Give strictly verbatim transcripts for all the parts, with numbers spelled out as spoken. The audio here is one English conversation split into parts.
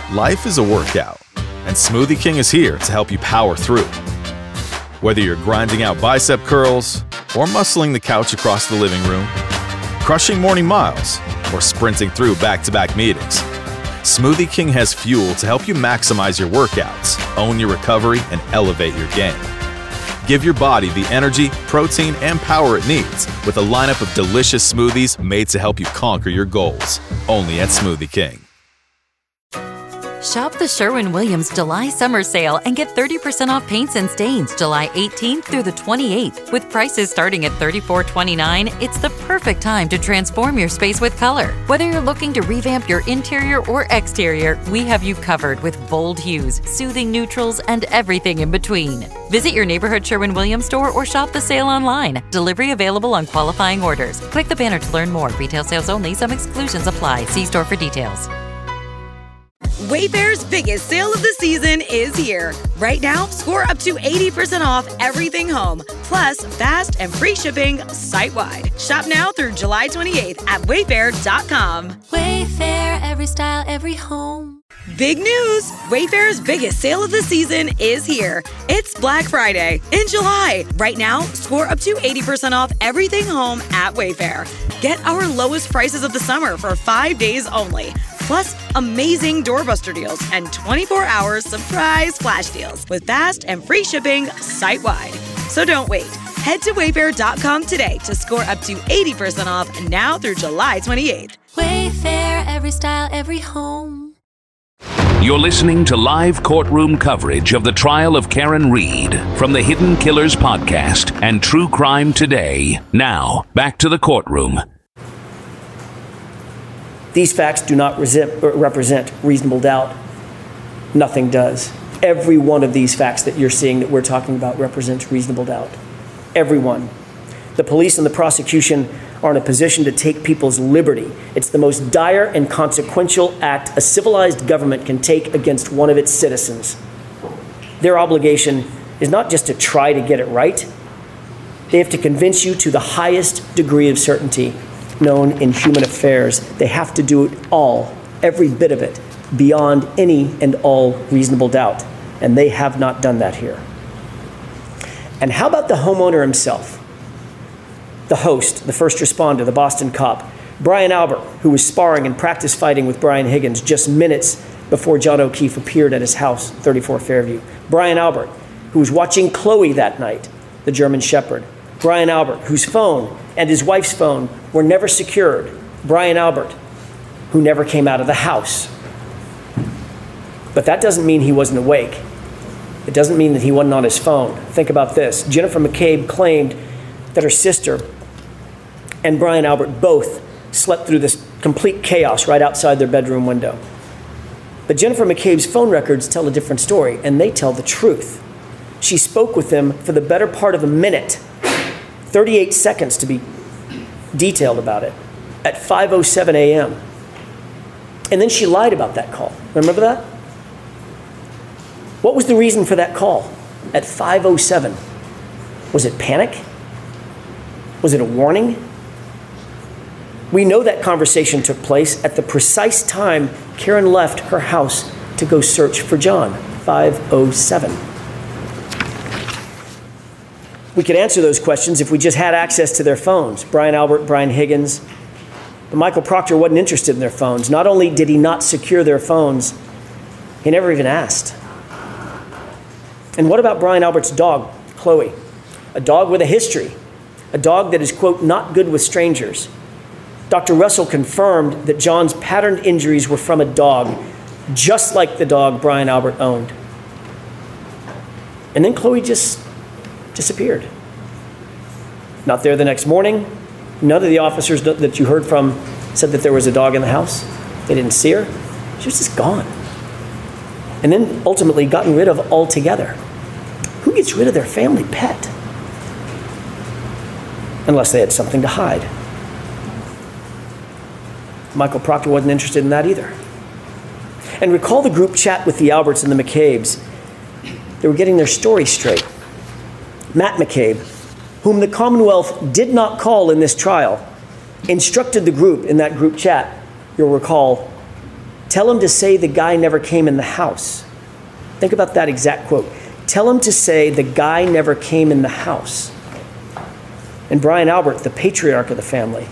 Life is a workout, and Smoothie King is here to help you power through. Whether you're grinding out bicep curls or muscling the couch across the living room, crushing morning miles, or sprinting through back-to-back meetings, Smoothie King has fuel to help you maximize your workouts, own your recovery, and elevate your game. Give your body the energy, protein, and power it needs with a lineup of delicious smoothies made to help you conquer your goals. Only at Smoothie King. Shop the Sherwin-Williams July Summer Sale and get thirty percent off paints and stains July eighteenth through the twenty-eighth. With prices starting at thirty-four twenty-nine, it's the perfect time to transform your space with color. Whether you're looking to revamp your interior or exterior, we have you covered with bold hues, soothing neutrals, and everything in between. Visit your neighborhood Sherwin-Williams store or shop the sale online. Delivery available on qualifying orders. Click the banner to learn more. Retail sales only. Some exclusions apply. See store for details. Wayfair's biggest sale of the season is here. Right now, score up to eighty percent off everything home, plus fast and free shipping site-wide. Shop now through July twenty-eighth at wayfair dot com. Wayfair, every style, every home. Big news! Wayfair's biggest sale of the season is here. It's Black Friday in July. Right now, score up to eighty percent off everything home at Wayfair. Get our lowest prices of the summer for five days only. Plus, amazing doorbuster deals and twenty-four hour surprise flash deals with fast and free shipping site-wide. So don't wait. Head to wayfair dot com today to score up to eighty percent off now through July twenty-eighth. Wayfair, every style, every home. You're listening to live courtroom coverage of the trial of Karen Read from the Hidden Killers podcast and True Crime Today. Now, back to the courtroom. These facts do not represent reasonable doubt. Nothing does. Every one of these facts that you're seeing that we're talking about represents reasonable doubt. Every one. The police and the prosecution are in a position to take people's liberty. It's the most dire and consequential act a civilized government can take against one of its citizens. Their obligation is not just to try to get it right. They have to convince you to the highest degree of certainty known in human affairs. They have to do it all, every bit of it, beyond any and all reasonable doubt. And they have not done that here. And how about the homeowner himself? The host, the first responder, the Boston cop, Brian Albert, who was sparring and practice fighting with Brian Higgins just minutes before John O'Keefe appeared at his house, thirty-four Fairview. Brian Albert, who was watching Chloe that night, the German Shepherd. Brian Albert, whose phone and his wife's phone were never secured. Brian Albert, who never came out of the house. But that doesn't mean he wasn't awake. It doesn't mean that he wasn't on his phone. Think about this. Jennifer McCabe claimed that her sister and Brian Albert both slept through this complete chaos right outside their bedroom window. But Jennifer McCabe's phone records tell a different story, and they tell the truth. She spoke with them for the better part of a minute, thirty-eight seconds to be detailed about it, at five oh seven a.m. And then she lied about that call. Remember that? What was the reason for that call at five oh seven? Was it panic? Was it a warning? We know that conversation took place at the precise time Karen left her house to go search for John, five oh seven. We could answer those questions if we just had access to their phones. Brian Albert, Brian Higgins. But Michael Proctor wasn't interested in their phones. Not only did he not secure their phones, he never even asked. And what about Brian Albert's dog, Chloe? A dog with a history. A dog that is, quote, not good with strangers. Doctor Russell confirmed that John's patterned injuries were from a dog, just like the dog Brian Albert owned. And then Chloe just disappeared. Not there the next morning. None of the officers that you heard from said that there was a dog in the house. They didn't see her. She was just gone. And then ultimately gotten rid of altogether. Who gets rid of their family pet? Unless they had something to hide. Michael Proctor wasn't interested in that either. And recall the group chat with the Alberts and the McCabes. They were getting their story straight. Matt McCabe, whom the Commonwealth did not call in this trial, instructed the group in that group chat, you'll recall, Tell him to say the guy never came in the house. Think about that exact quote. Tell him to say the guy never came in the house. And Brian Albert, the patriarch of the family,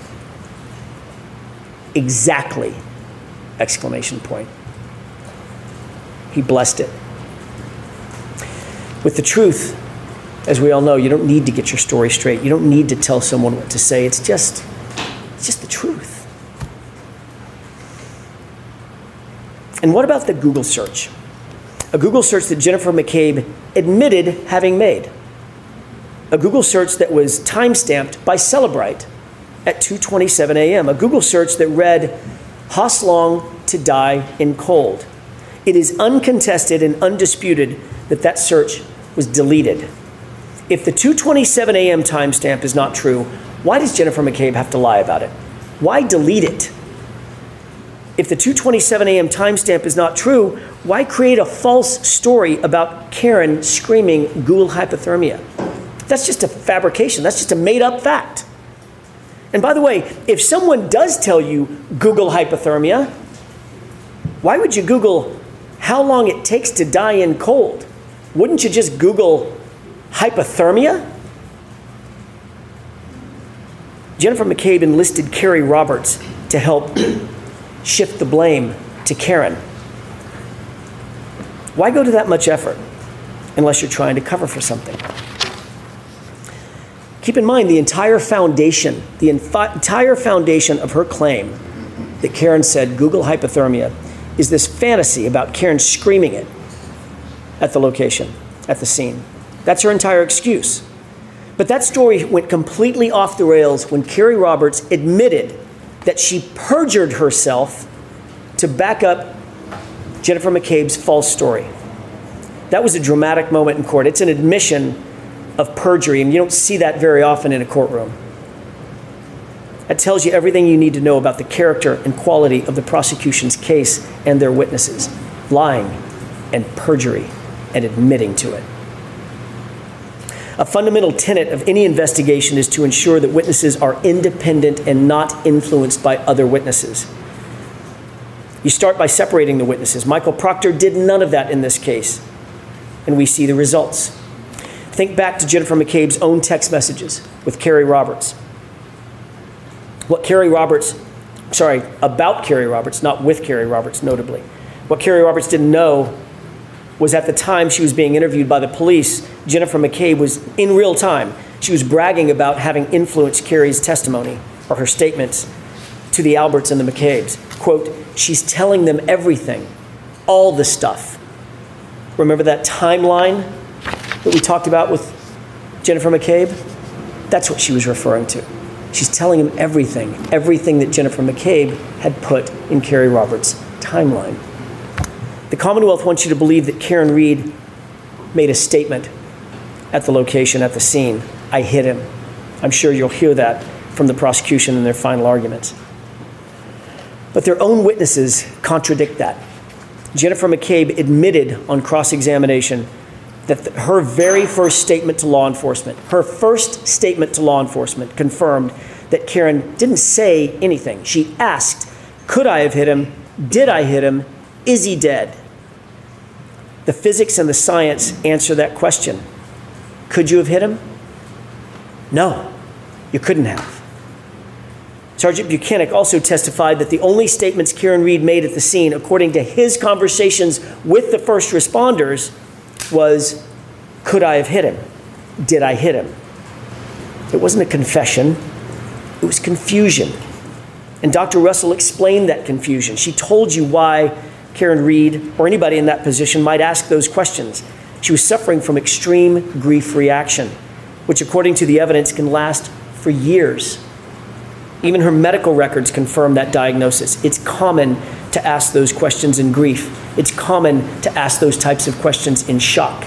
exactly, exclamation point. He blessed it. With the truth, as we all know, you don't need to get your story straight. You don't need to tell someone what to say. It's just, it's just the truth. And what about the Google search? A Google search that Jennifer McCabe admitted having made. A Google search that was time-stamped by Cellebrite at two twenty-seven a.m. A Google search that read, Haas Long to die in cold. It is uncontested and undisputed that that search was deleted. If the two twenty-seven a.m. timestamp is not true, why does Jennifer McCabe have to lie about it? Why delete it? If the two twenty-seven a.m. timestamp is not true, why create a false story about Karen screaming Google hypothermia? That's just a fabrication. That's just a made-up fact. And by the way, if someone does tell you Google hypothermia, why would you Google how long it takes to die in cold? Wouldn't you just Google hypothermia? Jennifer McCabe enlisted Carrie Roberts to help shift the blame to Karen. Why go to that much effort unless you're trying to cover for something? Keep in mind the entire foundation, the infi- entire foundation of her claim that Karen said Google hypothermia is this fantasy about Karen screaming it at the location, at the scene. That's her entire excuse. But that story went completely off the rails when Carrie Roberts admitted that she perjured herself to back up Jennifer McCabe's false story. That was a dramatic moment in court. It's an admission of perjury, and you don't see that very often in a courtroom. That tells you everything you need to know about the character and quality of the prosecution's case and their witnesses. Lying and perjury and admitting to it. A fundamental tenet of any investigation is to ensure that witnesses are independent and not influenced by other witnesses. You start by separating the witnesses. Michael Proctor did none of that in this case, and we see the results. Think back to Jennifer McCabe's own text messages with Carrie Roberts. What Carrie Roberts, sorry, about Carrie Roberts, not with Carrie Roberts, notably. What Carrie Roberts didn't know was at the time she was being interviewed by the police, Jennifer McCabe was in real time. She was bragging about having influenced Carrie's testimony or her statements to the Alberts and the McCabes. Quote, she's telling them everything, all the stuff. Remember that timeline that we talked about with Jennifer McCabe? That's what she was referring to. She's telling him everything, everything that Jennifer McCabe had put in Carrie Roberts' timeline. The Commonwealth wants you to believe that Karen Read made a statement at the location, at the scene. I hit him. I'm sure you'll hear that from the prosecution in their final arguments. But their own witnesses contradict that. Jennifer McCabe admitted on cross-examination that the, her very first statement to law enforcement, her first statement to law enforcement confirmed that Karen didn't say anything. She asked, could I have hit him? Did I hit him? Is he dead? The physics and the science answer that question. Could you have hit him? No, you couldn't have. Sergeant Buchanan also testified that the only statements Karen Read made at the scene, according to his conversations with the first responders, was, could I have hit him? Did I hit him? It wasn't a confession, it was confusion. And Doctor Russell explained that confusion. She told you why Karen Read or anybody in that position might ask those questions. She was suffering from extreme grief reaction, which according to the evidence can last for years. Even her medical records confirm that diagnosis. It's common to ask those questions in grief. It's common to ask those types of questions in shock.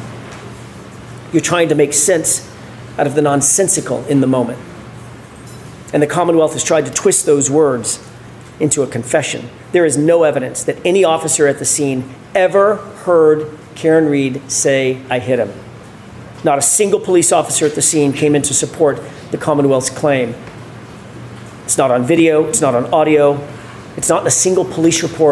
You're trying to make sense out of the nonsensical in the moment. And the Commonwealth has tried to twist those words into a confession. There is no evidence that any officer at the scene ever heard Karen Read say, I hit him. Not a single police officer at the scene came in to support the Commonwealth's claim. It's not on video, it's not on audio, it's not in a single police report,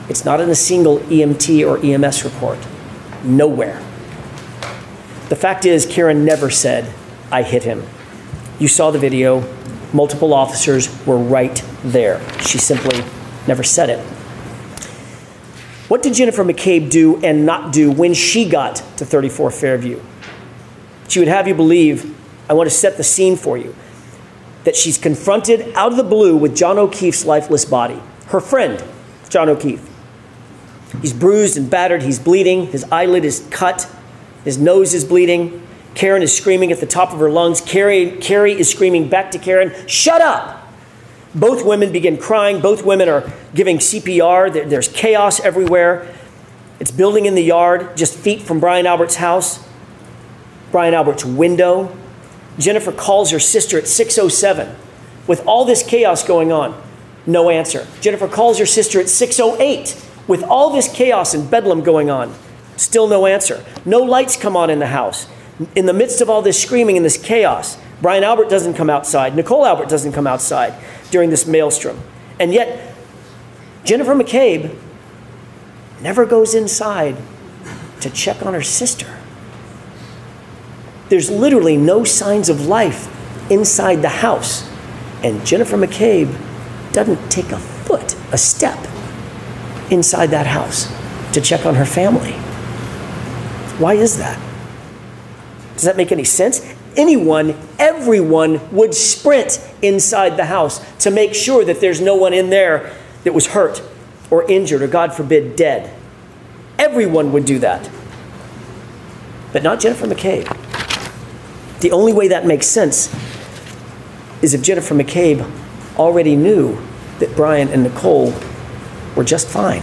It's not in a single E M T or E M S report. Nowhere. The fact is, Karen never said, "I hit him." You saw the video. Multiple officers were right there. She simply never said it. What did Jennifer McCabe do and not do when she got to thirty-four Fairview? She would have you believe, I want to set the scene for you, that she's confronted out of the blue with John O'Keefe's lifeless body. Her friend, John O'Keefe. He's bruised and battered. He's bleeding. His eyelid is cut. His nose is bleeding. Karen is screaming at the top of her lungs. Carrie, Carrie is screaming back to Karen, "Shut up!" Both women begin crying. Both women are giving C P R. There, there's chaos everywhere. It's building in the yard, just feet from Brian Albert's house. Brian Albert's window. Jennifer calls her sister at six oh seven. With all this chaos going on, no answer. Jennifer calls her sister at six oh eight. With all this chaos and bedlam going on, still no answer. No lights come on in the house. In the midst of all this screaming and this chaos, Brian Albert doesn't come outside. Nicole Albert doesn't come outside during this maelstrom. And yet, Jennifer McCabe never goes inside to check on her sister. There's literally no signs of life inside the house. And Jennifer McCabe doesn't take a foot, a step inside that house to check on her family. Why is that? Does that make any sense? Anyone, everyone would sprint inside the house to make sure that there's no one in there that was hurt or injured or, God forbid, dead. Everyone would do that. But not Jennifer McCabe. The only way that makes sense is if Jennifer McCabe already knew that Brian and Nicole were just fine.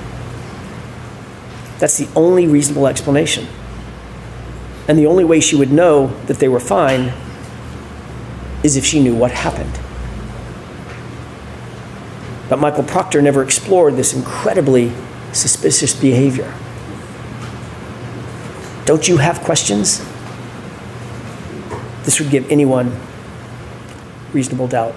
That's the only reasonable explanation. And the only way she would know that they were fine is if she knew what happened. But Michael Proctor never explored this incredibly suspicious behavior. Don't you have questions? This would give anyone reasonable doubt.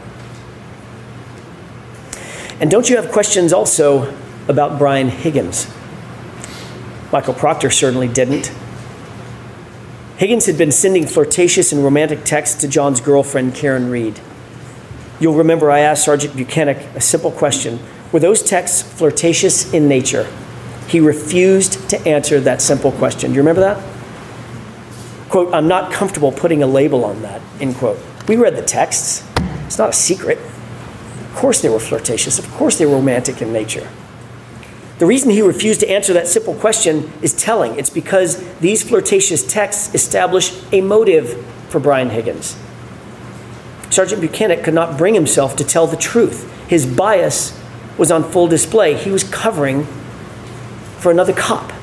And don't you have questions also about Brian Higgins? Michael Proctor certainly didn't. Higgins had been sending flirtatious and romantic texts to John's girlfriend, Karen Reed. You'll remember I asked Sergeant Buchanan a simple question. Were those texts flirtatious in nature? He refused to answer that simple question. Do you remember that? Quote, "I'm not comfortable putting a label on that," end quote. We read the texts. It's not a secret. Of course they were flirtatious. Of course they were romantic in nature. The reason he refused to answer that simple question is telling. It's because these flirtatious texts establish a motive for Brian Higgins. Sergeant Buchanan could not bring himself to tell the truth. His bias was on full display. He was covering for another cop.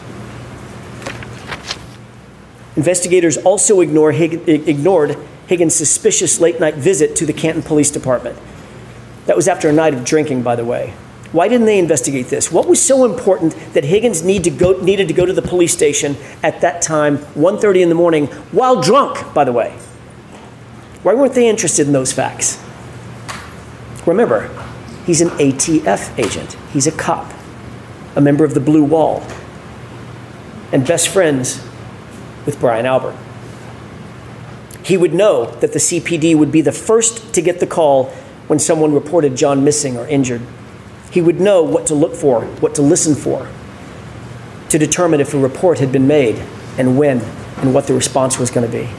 Investigators also ignore Hig- ignored Higgins' suspicious late-night visit to the Canton Police Department. That was after a night of drinking, by the way. Why didn't they investigate this? What was so important that Higgins need to go, needed to go to the police station at that time, one thirty in the morning, while drunk, by the way? Why weren't they interested in those facts? Remember, he's an A T F agent. He's a cop, a member of the Blue Wall, and best friends with Brian Albert. He would know that the C P D would be the first to get the call when someone reported John missing or injured. He would know what to look for, what to listen for, to determine if a report had been made and when and what the response was going to be.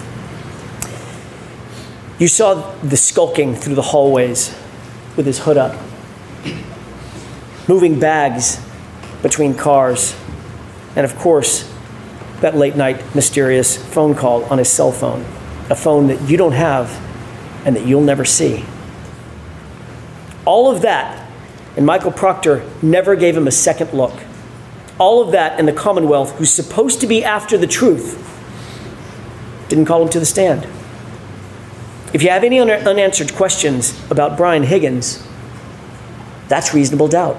You saw the skulking through the hallways with his hood up, moving bags between cars, and of course, that late night mysterious phone call on his cell phone, a phone that you don't have and that you'll never see. All of that, and Michael Proctor never gave him a second look. All of that, and the Commonwealth, who's supposed to be after the truth, didn't call him to the stand. If you have any un- unanswered questions about Brian Higgins, that's reasonable doubt.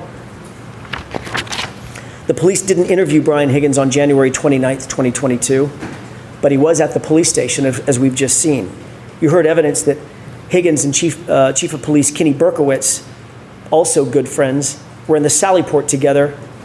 The police didn't interview Brian Higgins on January twenty-ninth, twenty twenty-two, but he was at the police station, as we've just seen. You heard evidence that Higgins and Chief, uh, Chief of Police Kenny Berkowitz, also good friends, were in the Sallyport together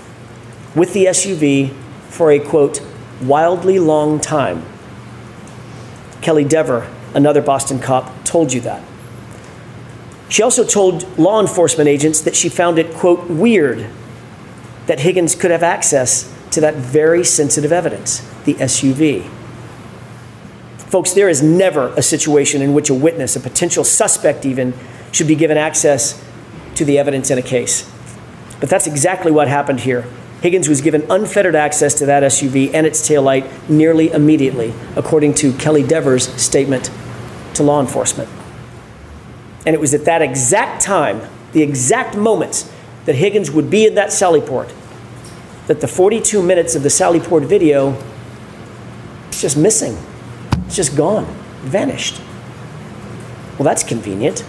with the S U V for a, quote, wildly long time. Kelly Dever, another Boston cop, told you that. She also told law enforcement agents that she found it, quote, weird that Higgins could have access to that very sensitive evidence, the S U V. Folks, there is never a situation in which a witness, a potential suspect even, should be given access to the evidence in a case. But that's exactly what happened here. Higgins was given unfettered access to that S U V and its taillight nearly immediately, according to Kelly Dever's statement to law enforcement. And it was at that exact time, the exact moments that Higgins would be in that Sallyport, that the forty-two minutes of the Sallyport video is just missing. It's just gone, vanished. Well, that's convenient.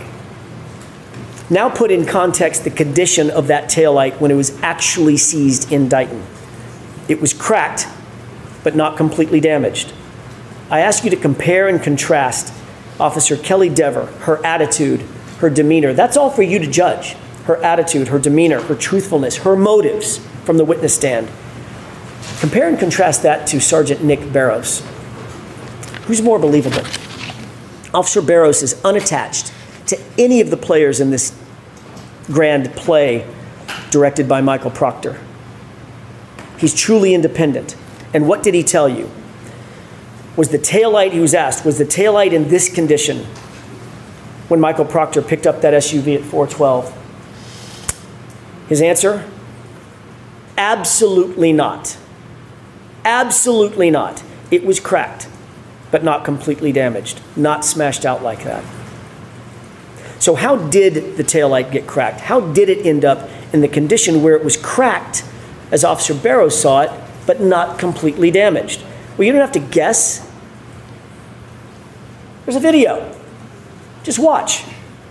Now put in context the condition of that taillight when it was actually seized in Dighton. It was cracked, but not completely damaged. I ask you to compare and contrast Officer Kelly Dever, her attitude, her demeanor. That's all for you to judge. Her attitude, her demeanor, her truthfulness, her motives from the witness stand. Compare and contrast that to Sergeant Nick Barrows. Who's more believable? Officer Barrows is unattached to any of the players in this grand play directed by Michael Proctor. He's truly independent. And what did he tell you? Was the taillight, he was asked, was the taillight in this condition when Michael Proctor picked up that S U V at four twelve? His answer? Absolutely not. Absolutely not. It was cracked, but not completely damaged, not smashed out like that. So how did the taillight get cracked? How did it end up in the condition where it was cracked, as Officer Barrows saw it, but not completely damaged? Well, you don't have to guess. There's a video. Just watch.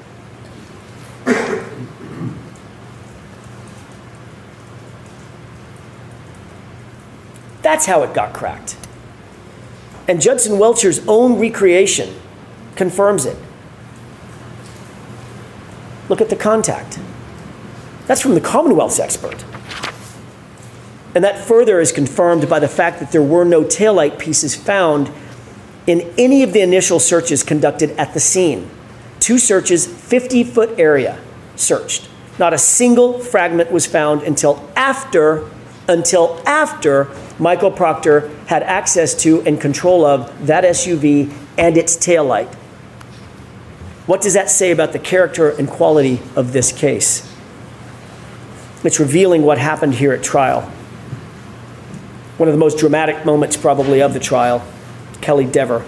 That's how it got cracked. And Judson Welcher's own recreation confirms it. Look at the contact. That's from the Commonwealth's expert. And that further is confirmed by the fact that there were no taillight pieces found in any of the initial searches conducted at the scene. Two searches, fifty-foot area searched. Not a single fragment was found until after, until after Michael Proctor had access to and control of that S U V and its taillight. What does that say about the character and quality of this case? It's revealing what happened here at trial. One of the most dramatic moments probably of the trial, Kelly Dever.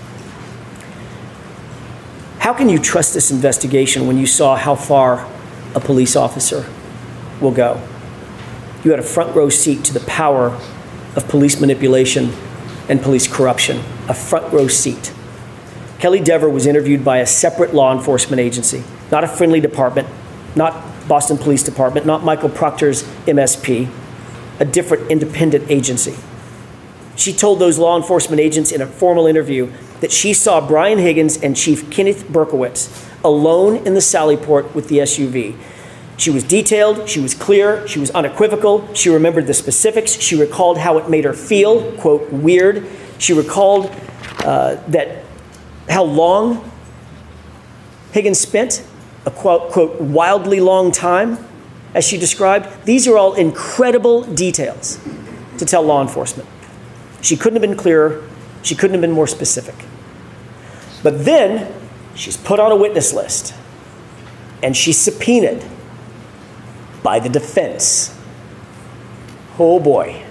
How can you trust this investigation when you saw how far a police officer will go? You had a front row seat to the power of police manipulation and police corruption, a front row seat. Kelly Dever was interviewed by a separate law enforcement agency, not a friendly department, not Boston Police Department, not Michael Proctor's M S P, a different independent agency. She told those law enforcement agents in a formal interview that she saw Brian Higgins and Chief Kenneth Berkowitz alone in the Sallyport with the S U V. She was detailed, she was clear, she was unequivocal, she remembered the specifics, she recalled how it made her feel, quote, weird. She recalled uh, that how long Higgins spent, a quote, quote, wildly long time, as she described. These are all incredible details to tell law enforcement. She couldn't have been clearer, she couldn't have been more specific. But then she's put on a witness list and she's subpoenaed by the defense. Oh boy.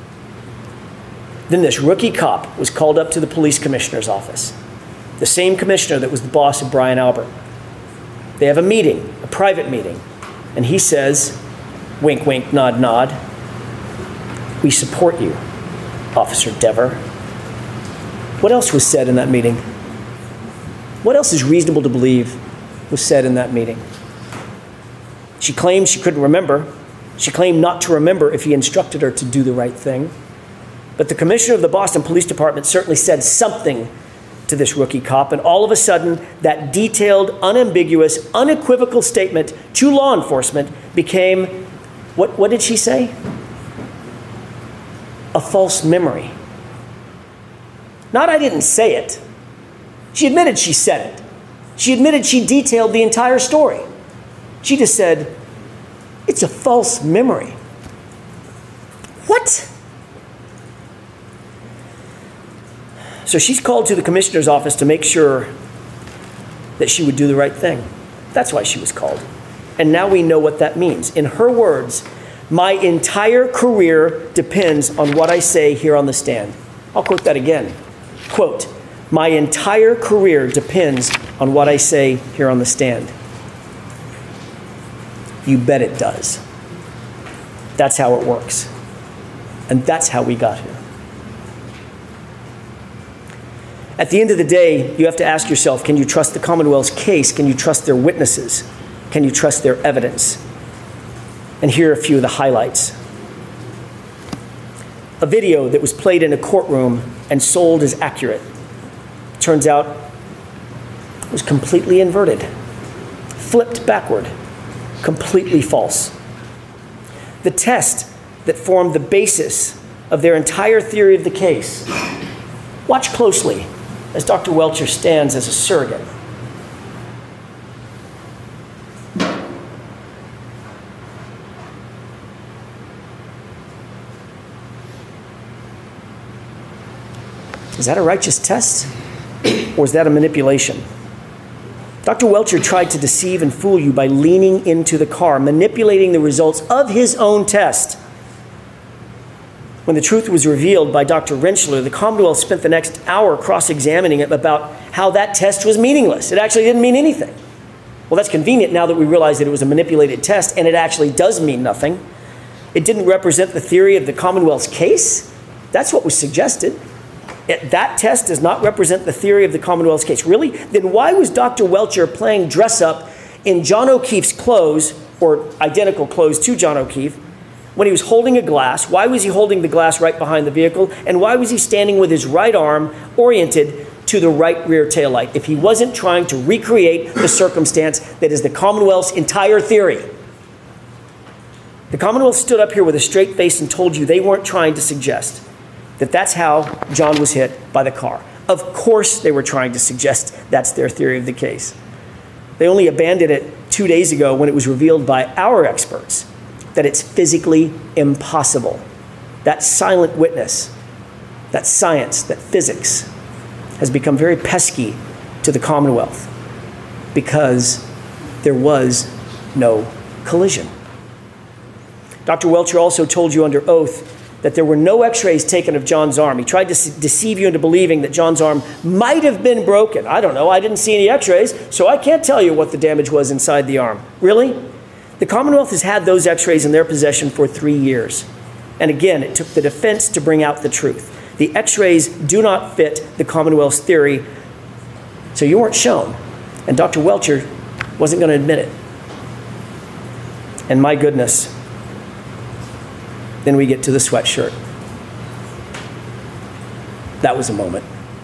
Then this rookie cop was called up to the police commissioner's office, the same commissioner that was the boss of Brian Albert. They have a meeting, a private meeting, and he says, wink, wink, nod, nod, we support you, Officer Dever. What else was said in that meeting? What else is reasonable to believe was said in that meeting? She claimed she couldn't remember. She claimed not to remember if he instructed her to do the right thing. But the commissioner of the Boston Police Department certainly said something to this rookie cop, and all of a sudden, that detailed, unambiguous, unequivocal statement to law enforcement became, what, what did she say? a false memory. Not I didn't say it. She admitted she said it. She admitted she detailed the entire story. She just said, it's a false memory. What? So she's called to the commissioner's office to make sure that she would do the right thing. That's why she was called. And now we know what that means. In her words, my entire career depends on what I say here on the stand. I'll quote that again. Quote, my entire career depends on what I say here on the stand. You bet it does. That's how it works. And that's how we got here. At the end of the day, you have to ask yourself, can you trust the Commonwealth's case? Can you trust their witnesses? Can you trust their evidence? And here are a few of the highlights. A video that was played in a courtroom and sold as accurate. Turns out it was completely inverted, flipped backward, completely false. The test that formed the basis of their entire theory of the case. Watch closely as Doctor Welcher stands as a surrogate. Is that a righteous test, or is that a manipulation? Doctor Welcher tried to deceive and fool you by leaning into the car, manipulating the results of his own test. When the truth was revealed by Doctor Rentschler, the Commonwealth spent the next hour cross-examining him about how that test was meaningless. It actually didn't mean anything. Well, that's convenient now that we realize that it was a manipulated test, and it actually does mean nothing. It didn't represent the theory of the Commonwealth's case. That's what was suggested. It, that test does not represent the theory of the Commonwealth's case. Really? Then why was Doctor Welcher playing dress-up in John O'Keefe's clothes, or identical clothes to John O'Keefe, when he was holding a glass? Why was he holding the glass right behind the vehicle? And why was he standing with his right arm oriented to the right rear taillight if he wasn't trying to recreate the circumstance that is the Commonwealth's entire theory? The Commonwealth stood up here with a straight face and told you they weren't trying to suggest that that's how John was hit by the car. Of course they were trying to suggest that's their theory of the case. They only abandoned it two days ago when it was revealed by our experts that it's physically impossible. That silent witness, that science, that physics has become very pesky to the Commonwealth because there was no collision. Doctor Welcher also told you under oath that there were no x-rays taken of John's arm. He tried to deceive you into believing that John's arm might have been broken. I don't know, I didn't see any x-rays, so I can't tell you what the damage was inside the arm. Really? The Commonwealth has had those x-rays in their possession for three years. And again, it took the defense to bring out the truth. The x-rays do not fit the Commonwealth's theory, so you weren't shown. And Doctor Welcher wasn't going to admit it. And my goodness, then we get to the sweatshirt. That was a moment.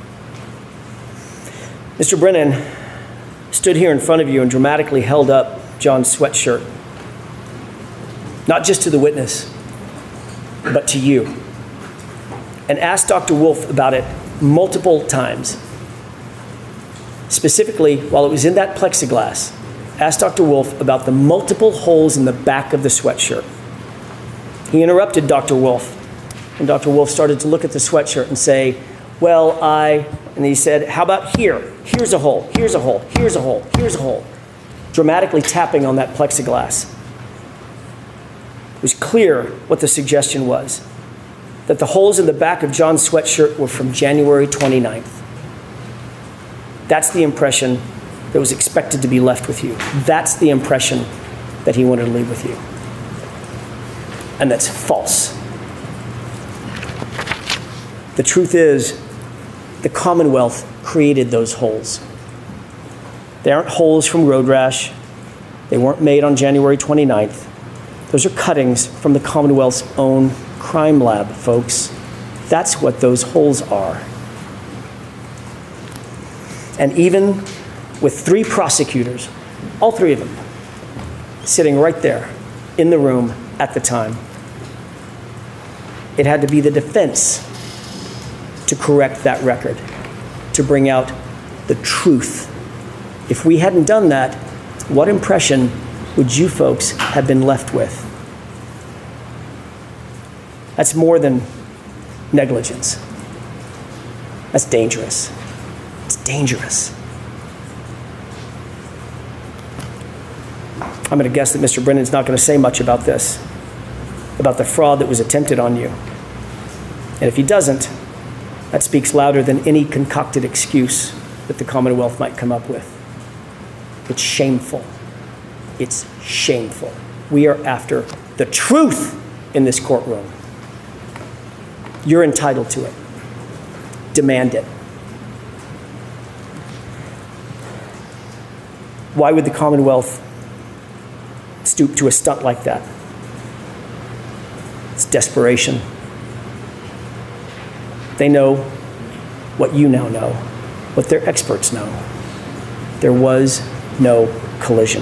Mister Brennan stood here in front of you and dramatically held up John's sweatshirt. Not just to the witness, but to you. And asked Doctor Wolf about it multiple times. Specifically, while it was in that plexiglass, asked Doctor Wolf about the multiple holes in the back of the sweatshirt. He interrupted Doctor Wolf, and Doctor Wolf started to look at the sweatshirt and say, well, I, and he said, how about here? Here's a hole, here's a hole, here's a hole, here's a hole. Dramatically tapping on that plexiglass. It was clear what the suggestion was, that the holes in the back of John's sweatshirt were from January twenty-ninth. That's the impression that was expected to be left with you. That's the impression that he wanted to leave with you. And that's false. The truth is, the Commonwealth created those holes. They aren't holes from road rash. They weren't made on January twenty-ninth. Those are cuttings from the Commonwealth's own crime lab, folks. That's what those holes are. And even with three prosecutors, all three of them, sitting right there in the room at the time, It had to be the defense to correct that record, to bring out the truth. If we hadn't done that, what impression would you folks have been left with? That's more than negligence. That's dangerous. It's dangerous. I'm going to guess that Mister Brennan's not going to say much about this, about the fraud that was attempted on you. And if he doesn't, that speaks louder than any concocted excuse that the Commonwealth might come up with. It's shameful. It's shameful. We are after the truth in this courtroom. You're entitled to it. Demand it. Why would the Commonwealth stoop to a stunt like that? It's desperation. They know what you now know, what their experts know. There was no collision.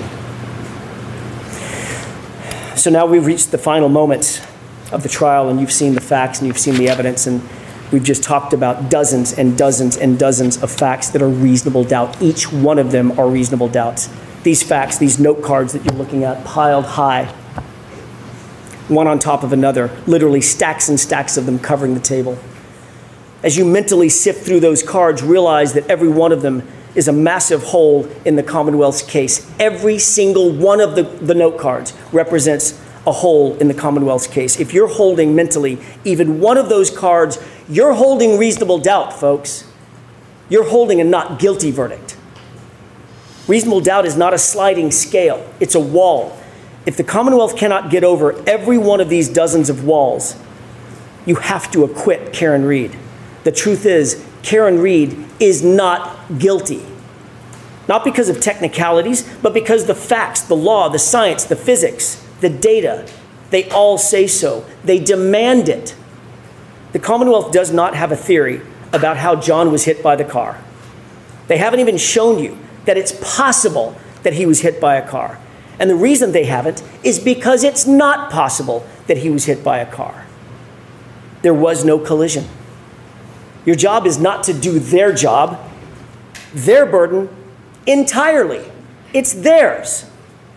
So now we've reached the final moments of the trial, and you've seen the facts and you've seen the evidence, and we've just talked about dozens and dozens and dozens of facts that are reasonable doubt. Each one of them are reasonable doubts. These facts, these note cards that you're looking at, piled high, one on top of another, literally stacks and stacks of them covering the table. As you mentally sift through those cards, realize that every one of them is a massive hole in the Commonwealth's case. Every single one of the, the note cards represents a hole in the Commonwealth's case. If you're holding mentally even one of those cards, you're holding reasonable doubt, folks. You're holding a not guilty verdict. Reasonable doubt is not a sliding scale. It's a wall. If the Commonwealth cannot get over every one of these dozens of walls, you have to acquit Karen Read. The truth is, Karen Read is not guilty. Not because of technicalities, but because the facts, the law, the science, the physics, the data, they all say so. They demand it. The Commonwealth does not have a theory about how John was hit by the car. They haven't even shown you that it's possible that he was hit by a car. And the reason they haven't is because it's not possible that he was hit by a car. There was no collision. Your job is not to do their job, their burden entirely. It's theirs.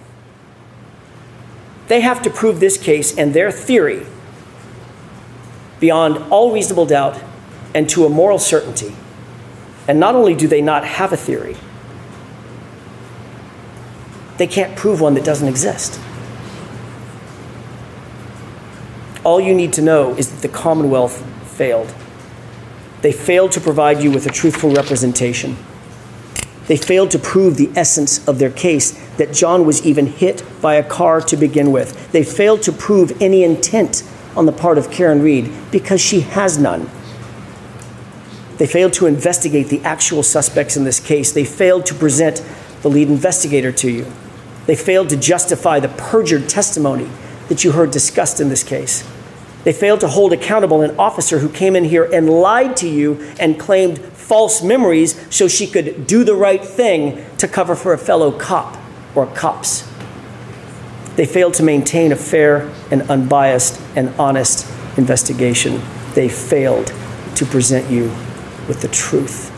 They have to prove this case and their theory beyond all reasonable doubt and to a moral certainty. And not only do they not have a theory, they can't prove one that doesn't exist. All you need to know is that the Commonwealth failed. They failed to provide you with a truthful representation. They failed to prove the essence of their case, that John was even hit by a car to begin with. They failed to prove any intent on the part of Karen Read because she has none. They failed to investigate the actual suspects in this case. They failed to present the lead investigator to you. They failed to justify the perjured testimony that you heard discussed in this case. They failed to hold accountable an officer who came in here and lied to you and claimed false memories so she could do the right thing to cover for a fellow cop or cops. They failed to maintain a fair and unbiased and honest investigation. They failed to present you with the truth.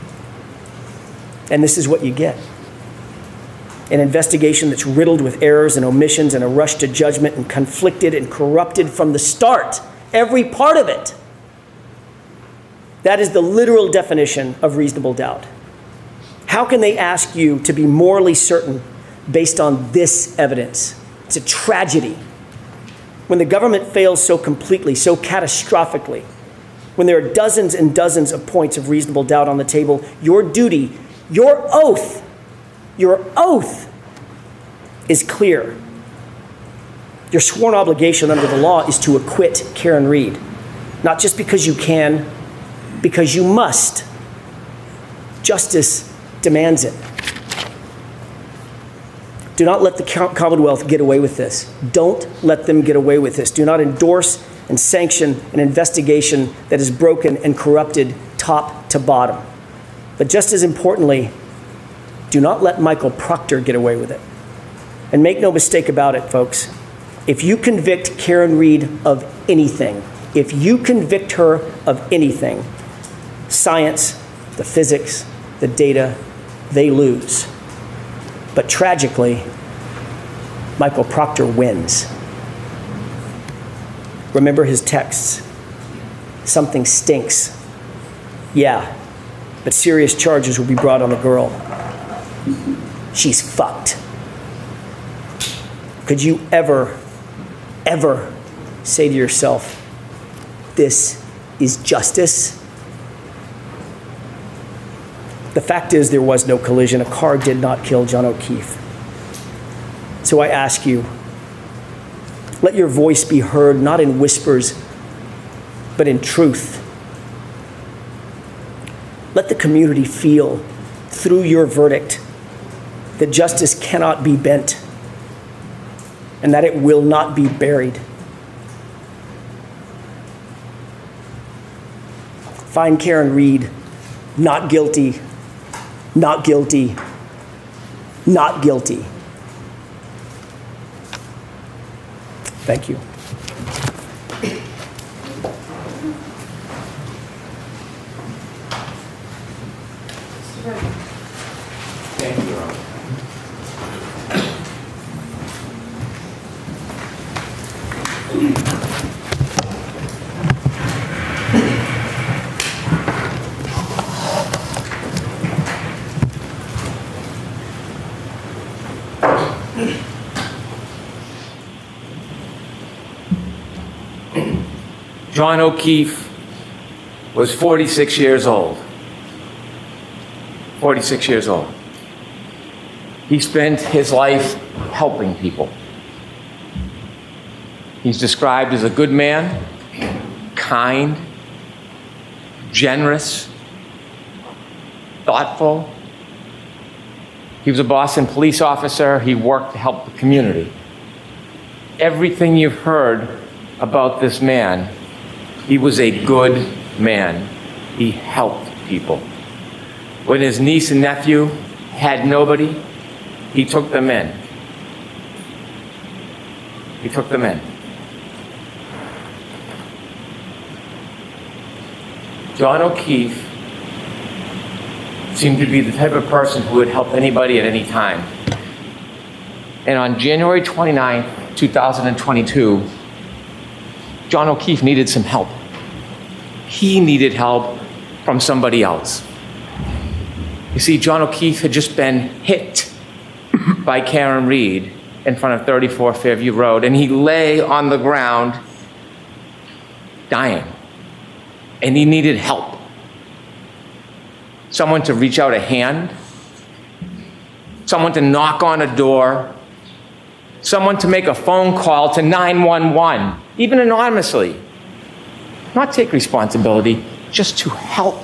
And this is what you get. An investigation that's riddled with errors and omissions and a rush to judgment and conflicted and corrupted from the start. Every part of it. That is the literal definition of reasonable doubt. How can they ask you to be morally certain based on this evidence? It's a tragedy. When the government fails so completely, so catastrophically, when there are dozens and dozens of points of reasonable doubt on the table, your duty, your oath, your oath is clear. Your sworn obligation under the law is to acquit Karen Read, not just because you can, because you must. Justice demands it. Do not let the Commonwealth get away with this. Don't let them get away with this. Do not endorse and sanction an investigation that is broken and corrupted top to bottom. But just as importantly, do not let Michael Proctor get away with it. And make no mistake about it, folks. If you convict Karen Read of anything, If you convict her of anything, science, the physics, the data, they lose. But tragically, Michael Proctor wins. Remember his texts. Something stinks. Yeah, but serious charges will be brought on the girl. She's fucked. Could you ever, ever say to yourself, this is justice? The fact is, there was no collision. A car did not kill John O'Keefe. So I ask you, let your voice be heard, not in whispers, but in truth. Let the community feel, through your verdict, that justice cannot be bent and that it will not be buried. Find Karen Read not guilty, not guilty, not guilty. Thank you. Thank you, Ron. John O'Keefe was forty-six years old. forty-six years old. He spent his life helping people. He's described as a good man, kind, generous, thoughtful. He was a Boston police officer. He worked to help the community. Everything you've heard about this man, he was a good man. He helped people. When his niece and nephew had nobody, he took them in. He took them in. John O'Keefe seemed to be the type of person who would help anybody at any time. And on January twenty-ninth, two thousand twenty-two, John O'Keefe needed some help. He needed help from somebody else. You see, John O'Keefe had just been hit by Karen Read in front of thirty-four Fairview Road, and he lay on the ground dying, and he needed help. Someone to reach out a hand, someone to knock on a door, someone to make a phone call to nine one one, even anonymously. Not take responsibility, just to help.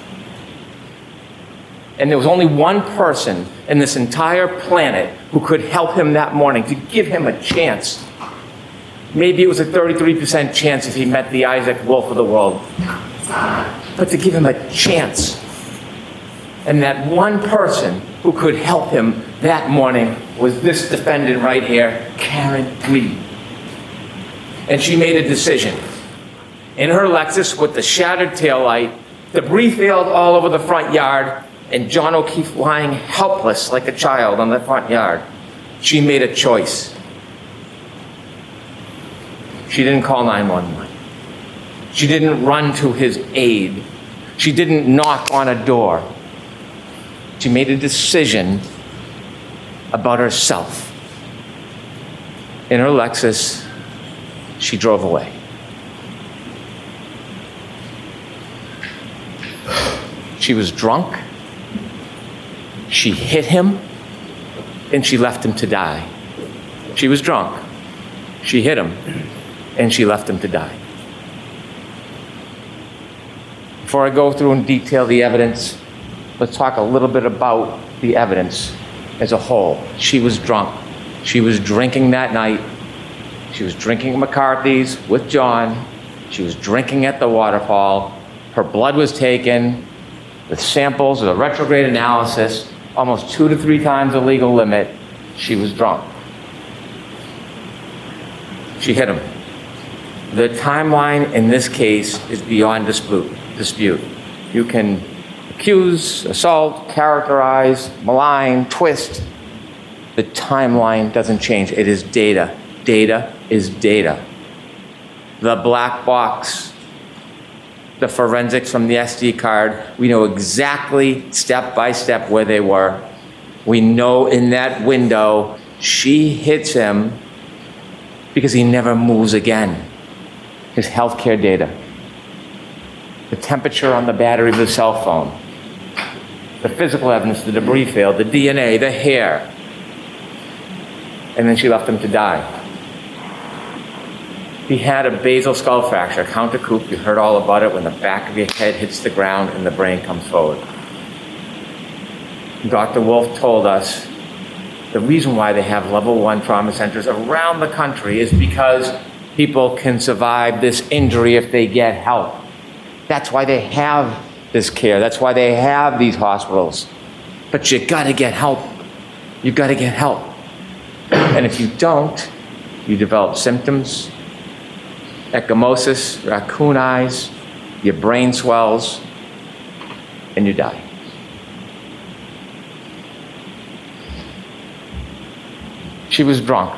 And there was only one person in this entire planet who could help him that morning, to give him a chance. Maybe it was a thirty-three percent chance if he met the Isaac Wolf of the world. But to give him a chance. And that one person who could help him that morning was this defendant right here, Karen Read. And she made a decision. In her Lexus with the shattered taillight, debris field all over the front yard, and John O'Keefe lying helpless like a child on the front yard, she made a choice. She didn't call nine one one. She didn't run to his aid. She didn't knock on a door. She made a decision about herself. In her Lexus, she drove away. She was drunk. She hit him, and she left him to die. She was drunk. She hit him, and she left him to die. Before I go through and detail the evidence, let's talk a little bit about the evidence as a whole. She was drunk. She was drinking that night. She was drinking at McCarthy's with John. She was drinking at the waterfall. Her blood was taken with samples of a retrograde analysis, almost two to three times the legal limit. She was drunk. She hit him. The timeline in this case is beyond dispute. dispute. You can accuse, assault, characterize, malign, twist. The timeline doesn't change. It is data. Data is data. The black box, the forensics from the S D card, we know exactly step by step where they were. We know in that window, she hits him because he never moves again. His healthcare data, the temperature on the battery of the cell phone, the physical evidence, the debris field, the D N A, the hair. And then she left him to die. He had a basal skull fracture, counter coup. You heard all about it when the back of your head hits the ground and the brain comes forward. Doctor Wolf told us the reason why they have level one trauma centers around the country is because people can survive this injury if they get help. That's why they have this care. That's why they have these hospitals. But you gotta get help. You gotta get help. And if you don't, you develop symptoms, ecchymosis, raccoon eyes, your brain swells, and you die. She was drunk.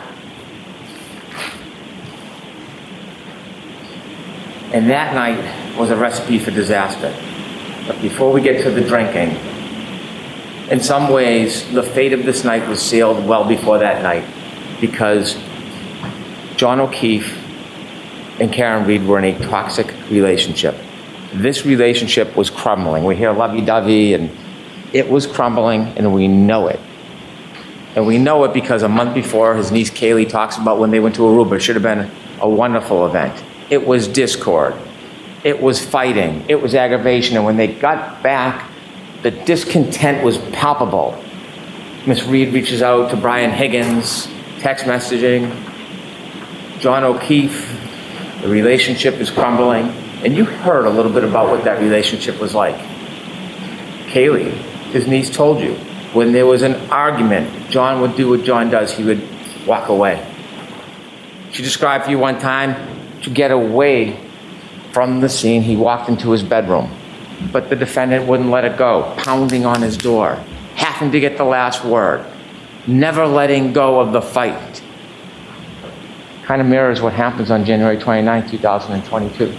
And that night was a recipe for disaster. But before we get to the drinking, in some ways, the fate of this night was sealed well before that night, because John O'Keefe and Karen Read were in a toxic relationship. This relationship was crumbling. We hear lovey-dovey, and it was crumbling, and we know it. And we know it because a month before, his niece Kaylee talks about when they went to Aruba. It should have been a wonderful event. It was discord. It was fighting. It was aggravation. And when they got back, the discontent was palpable. Miss Reed reaches out to Brian Higgins, text messaging. John O'Keefe, the relationship is crumbling. And you heard a little bit about what that relationship was like. Kaylee, his niece, told you, when there was an argument, John would do what John does. He would walk away. She described for you one time, to get away from the scene, he walked into his bedroom. But the defendant wouldn't let it go, pounding on his door, having to get the last word, never letting go of the fight. Kind of mirrors what happens on January twenty-ninth, two thousand twenty-two.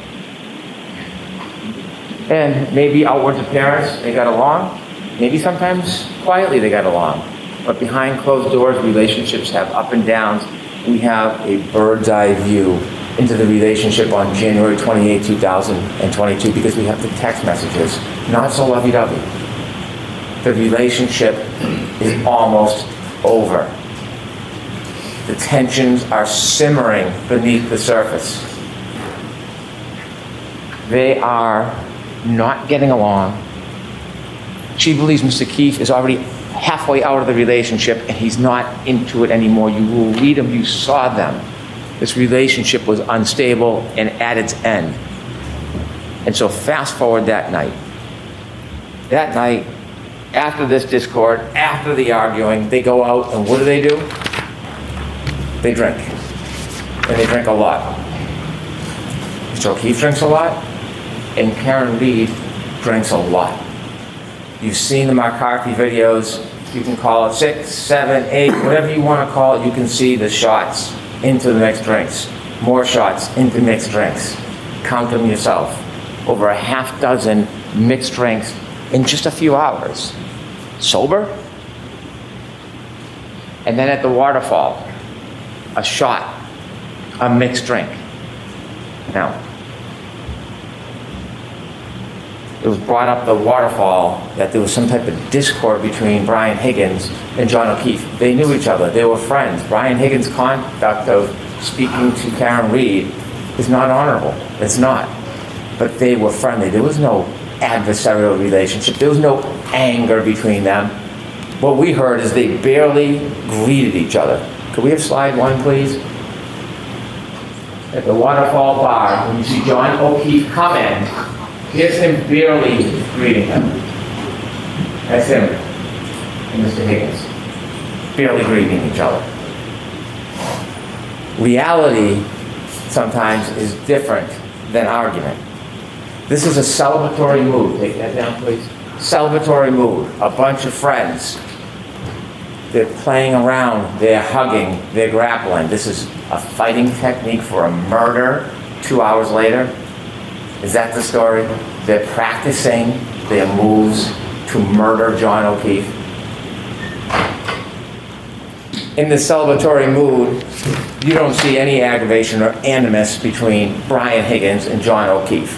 And maybe outward appearance, they got along. Maybe sometimes quietly they got along. But behind closed doors, relationships have up and downs. We have a bird's eye view into the relationship on January twenty-eighth, two thousand twenty-two, because we have the text messages, not so lovey-dovey. The relationship is almost over. The tensions are simmering beneath the surface. They are not getting along. She believes Mister Keefe is already halfway out of the relationship and he's not into it anymore. You will read them, you saw them. This relationship was unstable and at its end. And so fast forward that night. That night, after this discord, after the arguing, they go out and what do they do? They drink. And they drink a lot. Mister O'Keefe drinks a lot, and Karen Read drinks a lot. You've seen the McCarthy videos. You can call it six, seven, eight, whatever you want to call it. You can see the shots into the mixed drinks. More shots into mixed drinks. Count them yourself. Over a half dozen mixed drinks in just a few hours. Sober? And then at the waterfall, a shot, a mixed drink. Now, it was brought up the waterfall that there was some type of discord between Brian Higgins and John O'Keefe. They knew each other. They were friends. Brian Higgins' conduct of speaking to Karen Read is not honorable. It's not. But they were friendly. There was no adversarial relationship. There was no anger between them. What we heard is they barely greeted each other. Could we have slide one, please? At the waterfall bar, when you see John O'Keefe come in, here's him barely greeting him. That's him and Mister Higgins, barely greeting each other. Reality sometimes is different than argument. This is a celebratory mood. Take that down, please. Celebratory mood. A bunch of friends. They're playing around, they're hugging, they're grappling. This is a fighting technique for a murder two hours later. Is that the story? They're practicing their moves to murder John O'Keefe. In this celebratory mood, you don't see any aggravation or animus between Brian Higgins and John O'Keefe.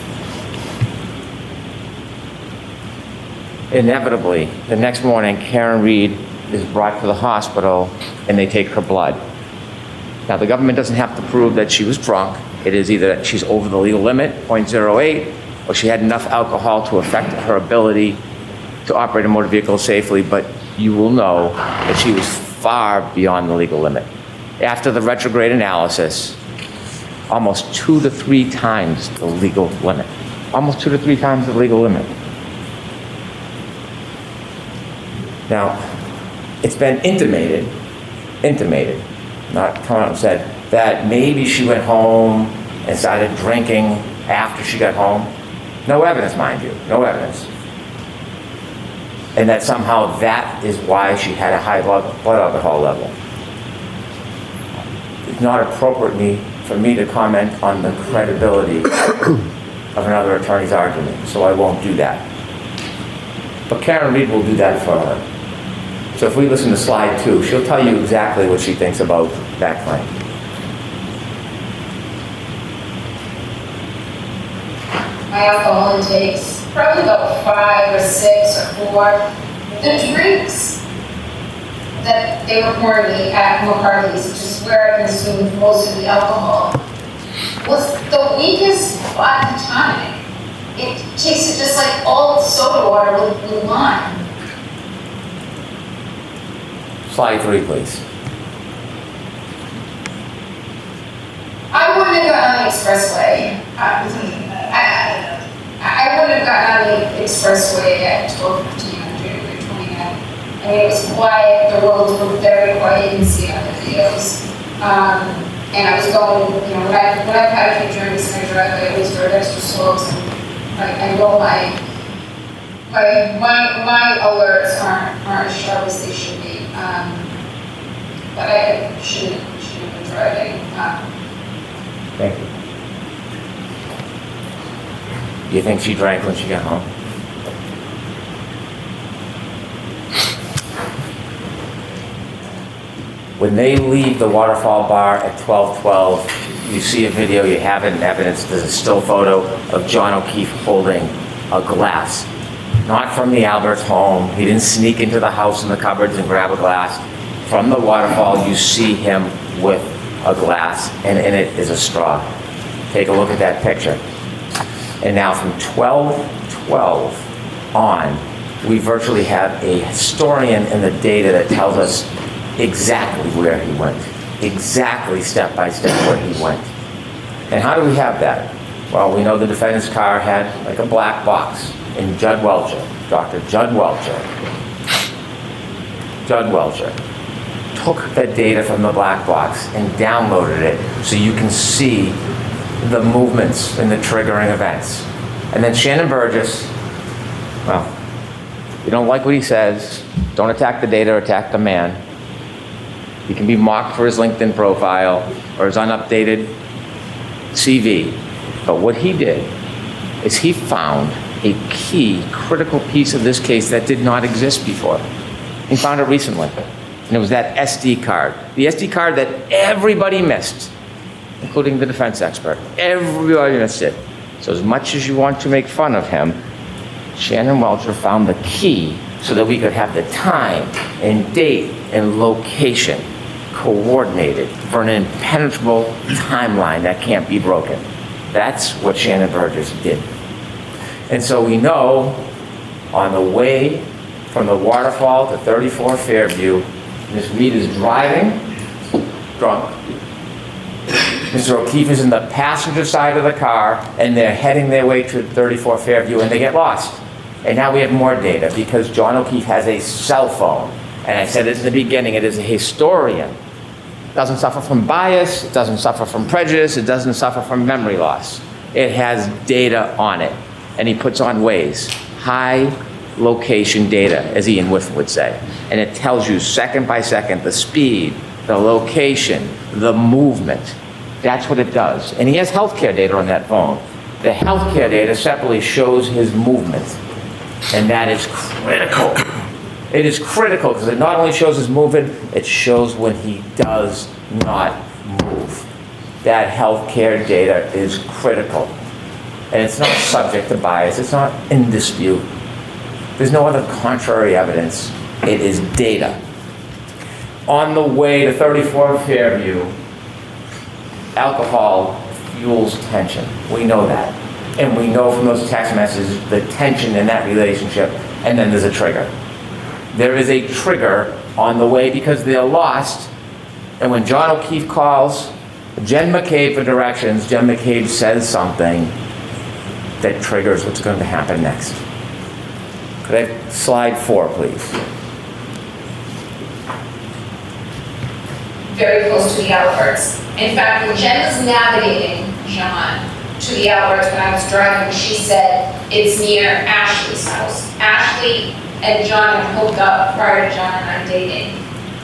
Inevitably, the next morning, Karen Read is brought to the hospital and they take her blood. Now, the government doesn't have to prove that she was drunk. It is either that she's over the legal limit, zero point zero eight, or she had enough alcohol to affect her ability to operate a motor vehicle safely, but you will know that she was far beyond the legal limit. After the retrograde analysis, almost two to three times the legal limit. Almost two to three times the legal limit. Now, it's been intimated, intimated, not come out and said, that maybe she went home and started drinking after she got home. No evidence, mind you, no evidence. And that somehow that is why she had a high blood alcohol level. It's not appropriate for me to comment on the credibility of another attorney's argument, so I won't do that. But Karen Read will do that for her. So if we listen to slide two, she'll tell you exactly what she thinks about that claim. My alcohol intakes, probably about five or six or four. The drinks that they were pouring me at McCarthy's, which is where I consumed most of the alcohol, was the weakest vodka tonic. It tasted just like old soda water with, with lime. Slide three, please. I wouldn't have gotten on the expressway. I, I, I wouldn't have gotten on the expressway at twelve fifteen on January twenty-ninth. I mean, it was quiet, the roads were very quiet, you can see it on the videos. Um, and I was going, you know, when, I, when I've had a few drinks in my driveway, I always heard extra slopes, and I, I know my, my, my, my alerts aren't, aren't as sharp as they should be. Um, but I shouldn't, shouldn't have been driving. Um, Thank you. Do you think she drank when she got home? When they leave the Waterfall Bar at twelve twelve, you see a video, you have it in evidence, there's a still photo of John O'Keefe holding a glass. Not from the Alberts home. He didn't sneak into the house in the cupboards and grab a glass. From the waterfall, you see him with a glass, and in it is a straw. Take a look at that picture. And now from twelve twelve on, we virtually have a historian in the data that tells us exactly where he went, exactly step by step where he went. And how do we have that? Well, we know the defendant's car had like a black box, and Judd Welcher, Doctor Judd Welcher, Judd Welcher, took the data from the black box and downloaded it so you can see the movements and the triggering events. And then Shannon Burgess, well, you don't like what he says, don't attack the data, attack the man. He can be mocked for his LinkedIn profile or his unupdated C V. But what he did is he found a key, critical piece of this case that did not exist before. He found it recently. And it was that S D card. The S D card that everybody missed, including the defense expert. Everybody missed it. So as much as you want to make fun of him, Shannon Welcher found the key so that we could have the time and date and location coordinated for an impenetrable timeline that can't be broken. That's what Shannon Burgess did. And so we know on the way from the Waterfall to thirty-four Fairview, Miz Read is driving, drunk. Mister O'Keefe is in the passenger side of the car, and they're heading their way to thirty-four Fairview, and they get lost. And now we have more data, because John O'Keefe has a cell phone. And I said this in the beginning, it is a historian doesn't suffer from bias, it doesn't suffer from prejudice, it doesn't suffer from memory loss. It has data on it. And he puts on Waze, high location data, as Ian Whiffen would say. And it tells you second by second the speed, the location, the movement. That's what it does. And he has healthcare data on that phone. The healthcare data separately shows his movement. And that is critical. It is critical because it not only shows his movement, it shows when he does not move. That healthcare data is critical. And it's not subject to bias. It's not in dispute. There's no other contrary evidence. It is data. On the way to thirty-four Fairview, alcohol fuels tension. We know that. And we know from those text messages the tension in that relationship, and then there's a trigger. There is a trigger on the way because they're lost, and when John O'Keefe calls Jen McCabe for directions, Jen McCabe says something that triggers what's going to happen next. Could I have slide four, please? Very close to the Alberts. In fact, when Jen was navigating John to the Alberts when I was driving, she said it's near Ashley's house. Ashley and John had hooked up prior to John and I dating.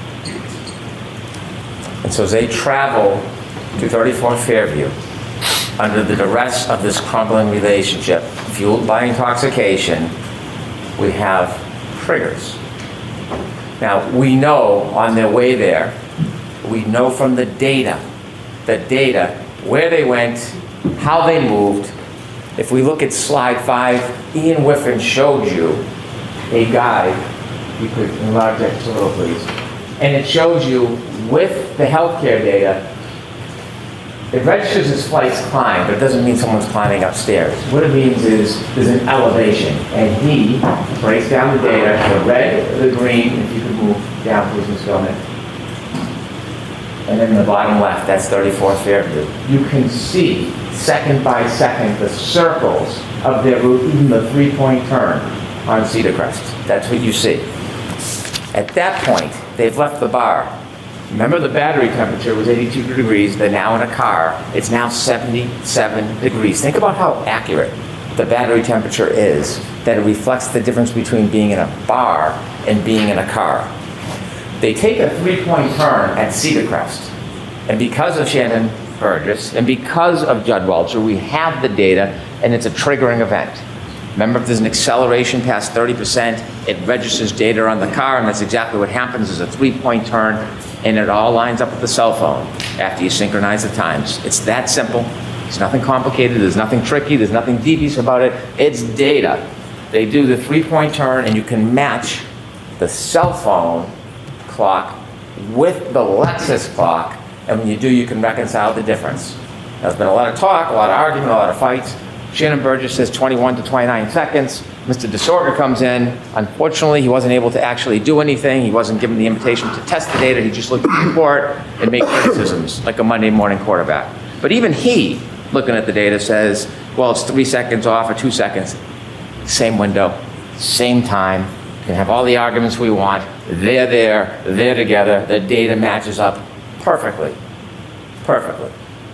And so as they travel to thirty-four Fairview, under the duress of this crumbling relationship, fueled by intoxication, we have triggers. Now, we know on their way there, we know from the data, the data, where they went, how they moved. If we look at slide five, Ian Whiffen showed you a guide. You could enlarge that a little, please. And it shows you with the healthcare data, it registers as flights climb, but it doesn't mean someone's climbing upstairs. What it means is there's an elevation, and he breaks down the data, the red, the green, if you could move down, please, Miz Gilman. And then the bottom left, that's thirty-four Fairview. You can see, second by second, the circles of their route, even the three-point turn on Cedar Crest. That's what you see. At that point, they've left the bar. Remember, the battery temperature was eighty-two degrees. They're now in a car. It's now seventy-seven degrees. Think about how accurate the battery temperature is, that it reflects the difference between being in a bar and being in a car. They take a three-point turn at Cedar Crest. And because of Shannon Burgess and because of Judd Welcher, we have the data, and it's a triggering event. Remember, if there's an acceleration past thirty percent, it registers data on the car, and that's exactly what happens. There's a three-point turn, and it all lines up with the cell phone after you synchronize the times. It's that simple. It's nothing complicated. There's nothing tricky. There's nothing devious about it. It's data. They do the three-point turn, and you can match the cell phone clock with the Lexus clock, and when you do, you can reconcile the difference. Now, there's been a lot of talk, a lot of argument, a lot of fights. Shannon Burgess says twenty-one to twenty-nine seconds. Mister DeSorger comes in. Unfortunately, he wasn't able to actually do anything. He wasn't given the invitation to test the data. He just looked at the report and made criticisms like a Monday morning quarterback. But even he, looking at the data, says, well, it's three seconds off or two seconds. Same window, same time. We can have all the arguments we want. They're there, they're together. The data matches up perfectly, perfectly.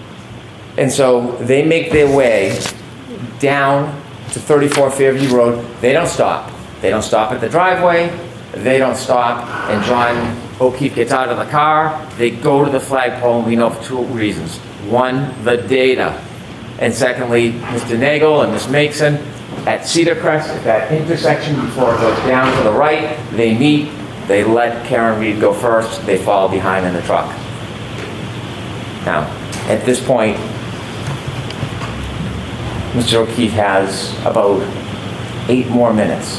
And so they make their way down to thirty-four Fairview Road. They don't stop. They don't stop at the driveway. They don't stop. And John O'Keefe gets out of the car. They go to the flagpole, and we know for two reasons. One, the data. And secondly, Mister Nagel and Miz Mason at Cedar Crest, at that intersection before it goes down to the right, they meet. They let Karen Reed go first. They fall behind in the truck. Now, at this point, Mister O'Keefe has about eight more minutes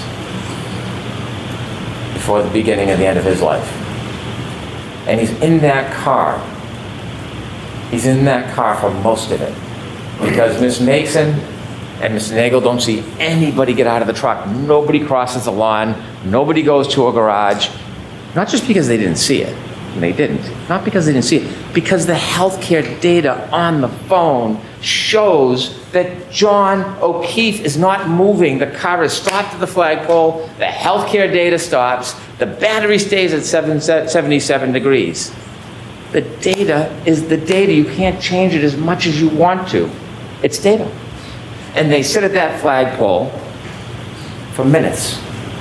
before the beginning of the end of his life. And he's in that car. He's in that car for most of it. Because Miz Mason and Mister Nagel don't see anybody get out of the truck. Nobody crosses the lawn. Nobody goes to a garage. Not just because they didn't see it. And they didn't. Not because they didn't see it. Because the healthcare data on the phone shows that John O'Keefe is not moving. The car is stopped at the flagpole. The healthcare data stops. The battery stays at seventy-seven degrees. The data is the data. You can't change it as much as you want to. It's data. And they sit at that flagpole for minutes.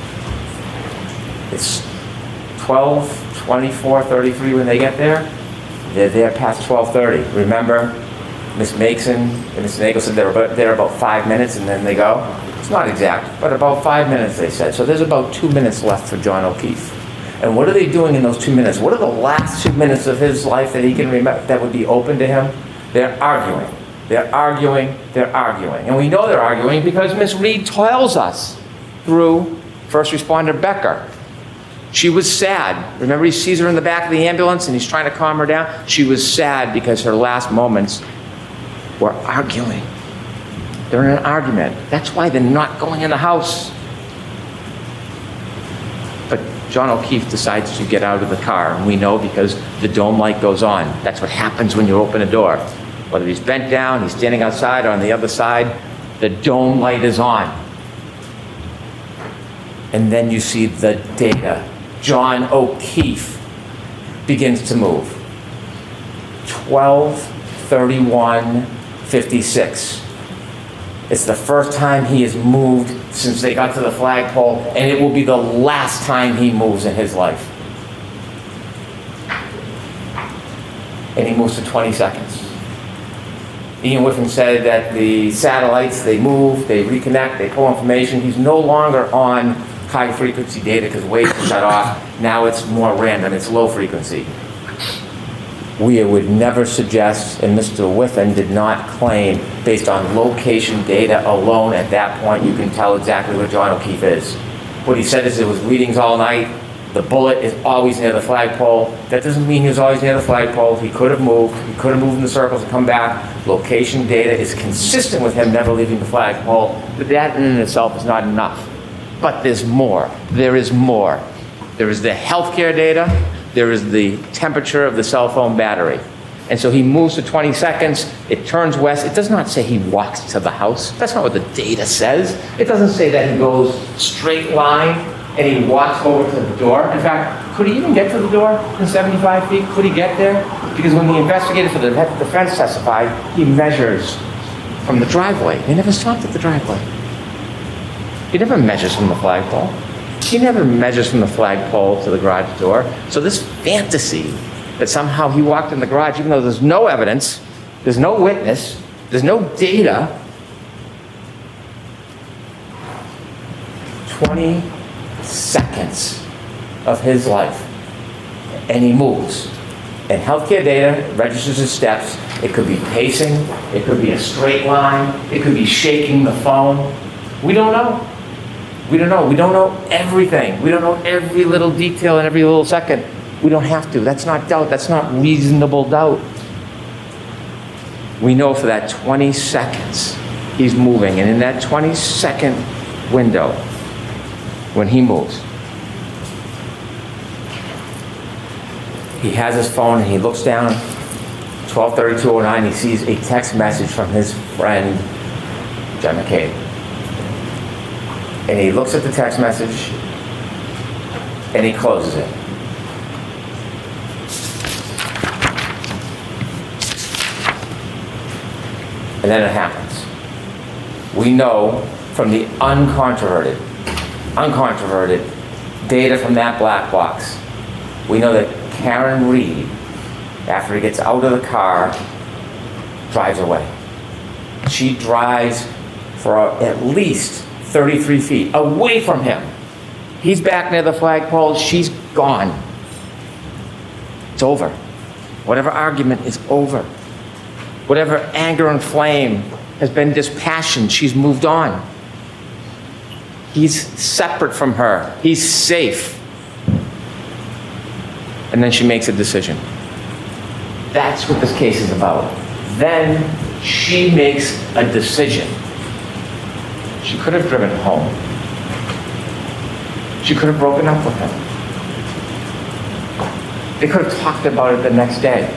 It's twelve, twenty-four, thirty-three when they get there. They're there past twelve thirty. Remember, Miss Mason and Miss Nagel said they were there about five minutes and then they go. It's not exact, but about five minutes they said. So there's about two minutes left for John O'Keefe. And what are they doing in those two minutes? What are the last two minutes of his life that he can remember that would be open to him? They're arguing. They're arguing. They're arguing. And we know they're arguing because Miss Reed tells us through first responder Becker. She was sad. Remember, he sees her in the back of the ambulance and he's trying to calm her down? She was sad because her last moments were arguing. They're in an argument. That's why they're not going in the house. But John O'Keefe decides to get out of the car, and we know because the dome light goes on. That's what happens when you open a door. Whether he's bent down, he's standing outside, or on the other side, the dome light is on. And then you see the data. John O'Keefe begins to move. twelve thirty-one fifty-six. It's the first time he has moved since they got to the flagpole, and it will be the last time he moves in his life. And he moves for twenty seconds. Ian Whiffen said that the satellites, they move, they reconnect, they pull information. He's no longer on high frequency data because waves are shut off. Now it's more random, it's low frequency. We would never suggest, and Mister Whiffen did not claim, based on location data alone at that point, you can tell exactly where John O'Keefe is. What he said is it was readings all night. The bullet is always near the flagpole. That doesn't mean he was always near the flagpole. He could have moved. He could have moved in the circles and come back. Location data is consistent with him never leaving the flagpole, but that in and of itself is not enough. But there's more. There is more. There is the healthcare data. There is the temperature of the cell phone battery. And so he moves for twenty seconds, it turns west. It does not say he walks to the house. That's not what the data says. It doesn't say that he goes straight line and he walks over to the door. In fact, could he even get to the door in seventy-five feet? Could he get there? Because when the investigator for the defense testified, he measures from the driveway. He never stopped at the driveway. He never measures from the flagpole. He never measures from the flagpole to the garage door. So this fantasy that somehow he walked in the garage, even though there's no evidence, there's no witness, there's no data, twenty seconds of his life, and he moves. And healthcare data registers his steps. It could be pacing, it could be a straight line, it could be shaking the phone. We don't know. We don't know. We don't know everything. We don't know every little detail in every little second. We don't have to. That's not doubt. That's not reasonable doubt. We know for that twenty seconds he's moving. And in that twenty second window, when he moves, he has his phone and he looks down, twelve thirty-two oh nine, he sees a text message from his friend, John McCabe. And he looks at the text message and he closes it. And then it happens. We know from the uncontroverted, uncontroverted data from that black box, we know that Karen Reed, after he gets out of the car, drives away. She drives for at least thirty-three feet away from him. He's back near the flagpole. She's gone. It's over. Whatever argument is over. Whatever anger and flame has been dispassioned, she's moved on. He's separate from her. He's safe. And then she makes a decision. That's what this case is about. Then she makes a decision. She could have driven home. She could have broken up with him. They could have talked about it the next day.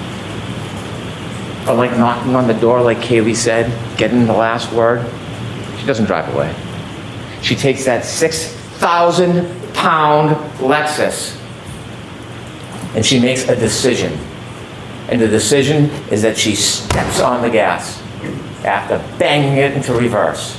Or like knocking on the door, like Kaylee said, getting the last word. She doesn't drive away. She takes that six thousand pound Lexus and she makes a decision. And the decision is that she steps on the gas after banging it into reverse.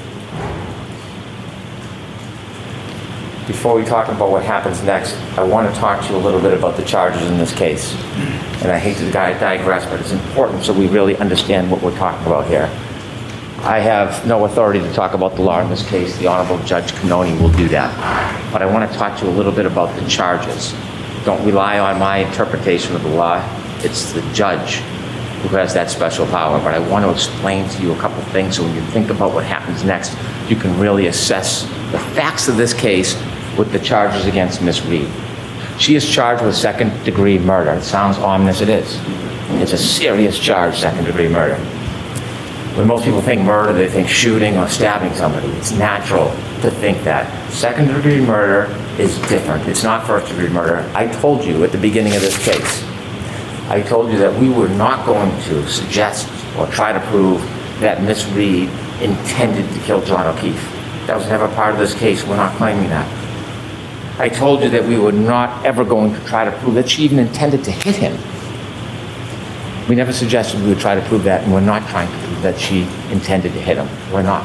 Before we talk about what happens next, I want to talk to you a little bit about the charges in this case. And I hate to digress, but it's important so we really understand what we're talking about here. I have no authority to talk about the law in this case. The Honorable Judge Cannoni will do that. But I want to talk to you a little bit about the charges. Don't rely on my interpretation of the law. It's the judge who has that special power. But I want to explain to you a couple things so when you think about what happens next, you can really assess the facts of this case with the charges against Miss Reed. She is charged with second-degree murder. It sounds ominous, it is. It's a serious charge, second-degree murder. When most people think murder, they think shooting or stabbing somebody. It's natural to think that. Second-degree murder is different. It's not first-degree murder. I told you at the beginning of this case, I told you that we were not going to suggest or try to prove that Miss Reed intended to kill John O'Keefe. That was never part of this case. We're not claiming that. I told you that we were not ever going to try to prove that she even intended to hit him. We never suggested we would try to prove that, and we're not trying to prove that she intended to hit him. We're not.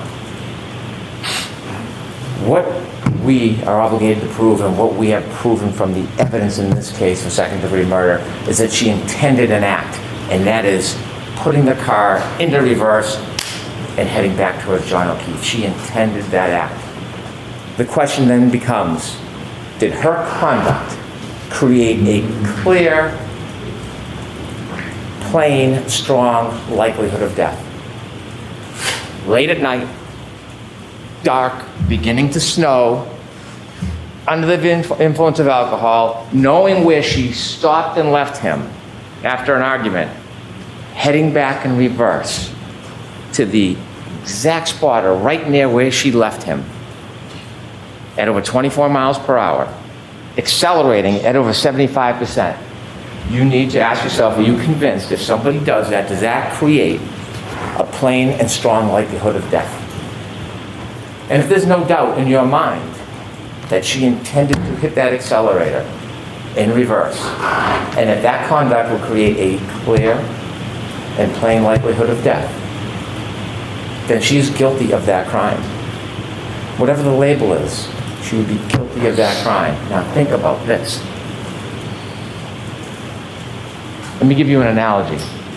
What we are obligated to prove, and what we have proven from the evidence in this case for second-degree murder, is that she intended an act, and that is putting the car into reverse and heading back towards John O'Keefe. She intended that act. The question then becomes, did her conduct create a clear, plain, strong likelihood of death? Late at night, dark, beginning to snow, under the influence of alcohol, knowing where she stopped and left him after an argument, heading back in reverse to the exact spot or right near where she left him at over twenty-four miles per hour, accelerating at over seventy-five percent. You need to ask yourself, are you convinced if somebody does that, does that create a plain and strong likelihood of death? And if there's no doubt in your mind that she intended to hit that accelerator in reverse, and that that conduct will create a clear and plain likelihood of death, then she is guilty of that crime. Whatever the label is, she would be guilty of that crime. Now think about this. Let me give you an analogy.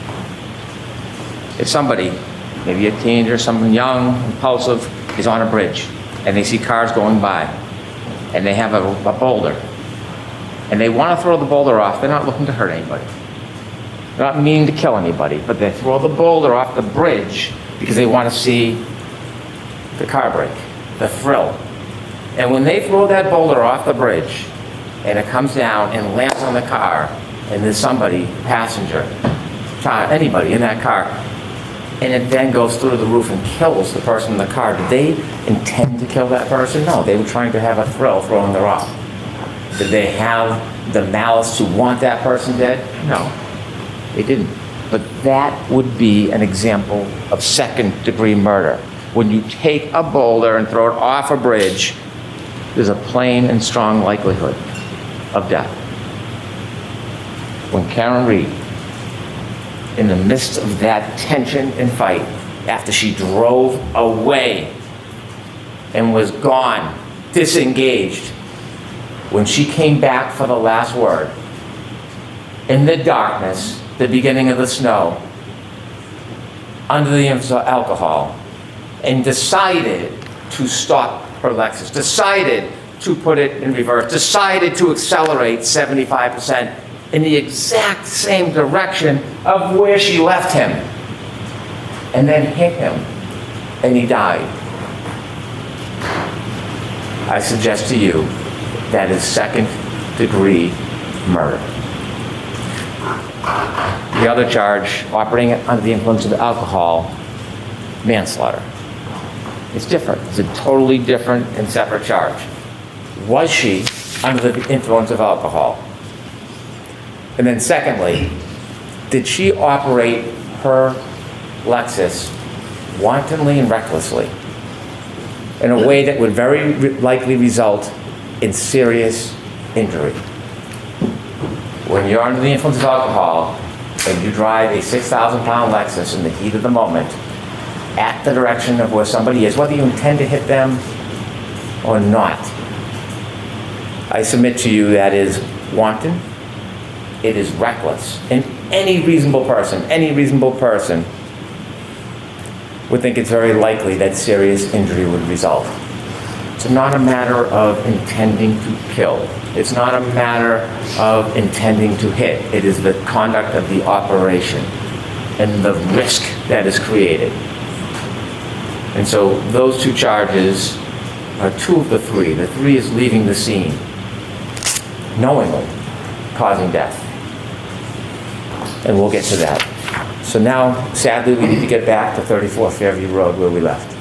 If somebody, maybe a teenager, someone young, impulsive, is on a bridge and they see cars going by and they have a, a boulder and they want to throw the boulder off, they're not looking to hurt anybody. They're not meaning to kill anybody, but they throw the boulder off the bridge because they want to see the car break, the thrill. And when they throw that boulder off the bridge and it comes down and lands on the car and there's somebody, passenger, child, anybody in that car, and it then goes through the roof and kills the person in the car, did they intend to kill that person? No, they were trying to have a thrill throwing the rock. Did they have the malice to want that person dead? No, they didn't. But that would be an example of second-degree murder. When you take a boulder and throw it off a bridge, there's a plain and strong likelihood of death. When Karen Reed, in the midst of that tension and fight, after she drove away and was gone, disengaged, when she came back for the last word, in the darkness, the beginning of the snow, under the influence of alcohol, and decided to stop her Lexus, decided to put it in reverse, decided to accelerate seventy-five percent in the exact same direction of where she left him, and then hit him, and he died. I suggest to you that is second-degree murder. The other charge, operating under the influence of alcohol, manslaughter. It's different. It's a totally different and separate charge. Was she under the influence of alcohol? And then secondly, did she operate her Lexus wantonly and recklessly in a way that would very likely result in serious injury? When you're under the influence of alcohol, and you drive a six thousand pound Lexus in the heat of the moment at the direction of where somebody is, whether you intend to hit them or not, I submit to you that is wanton, it is reckless, and any reasonable person, any reasonable person would think it's very likely that serious injury would result. It's not a matter of intending to kill. It's not a matter of intending to hit. It is the conduct of the operation and the risk that is created. And so those two charges are two of the three. The three is leaving the scene, knowingly causing death. And we'll get to that. So now, sadly, we need to get back to thirty-four Fairview Road where we left.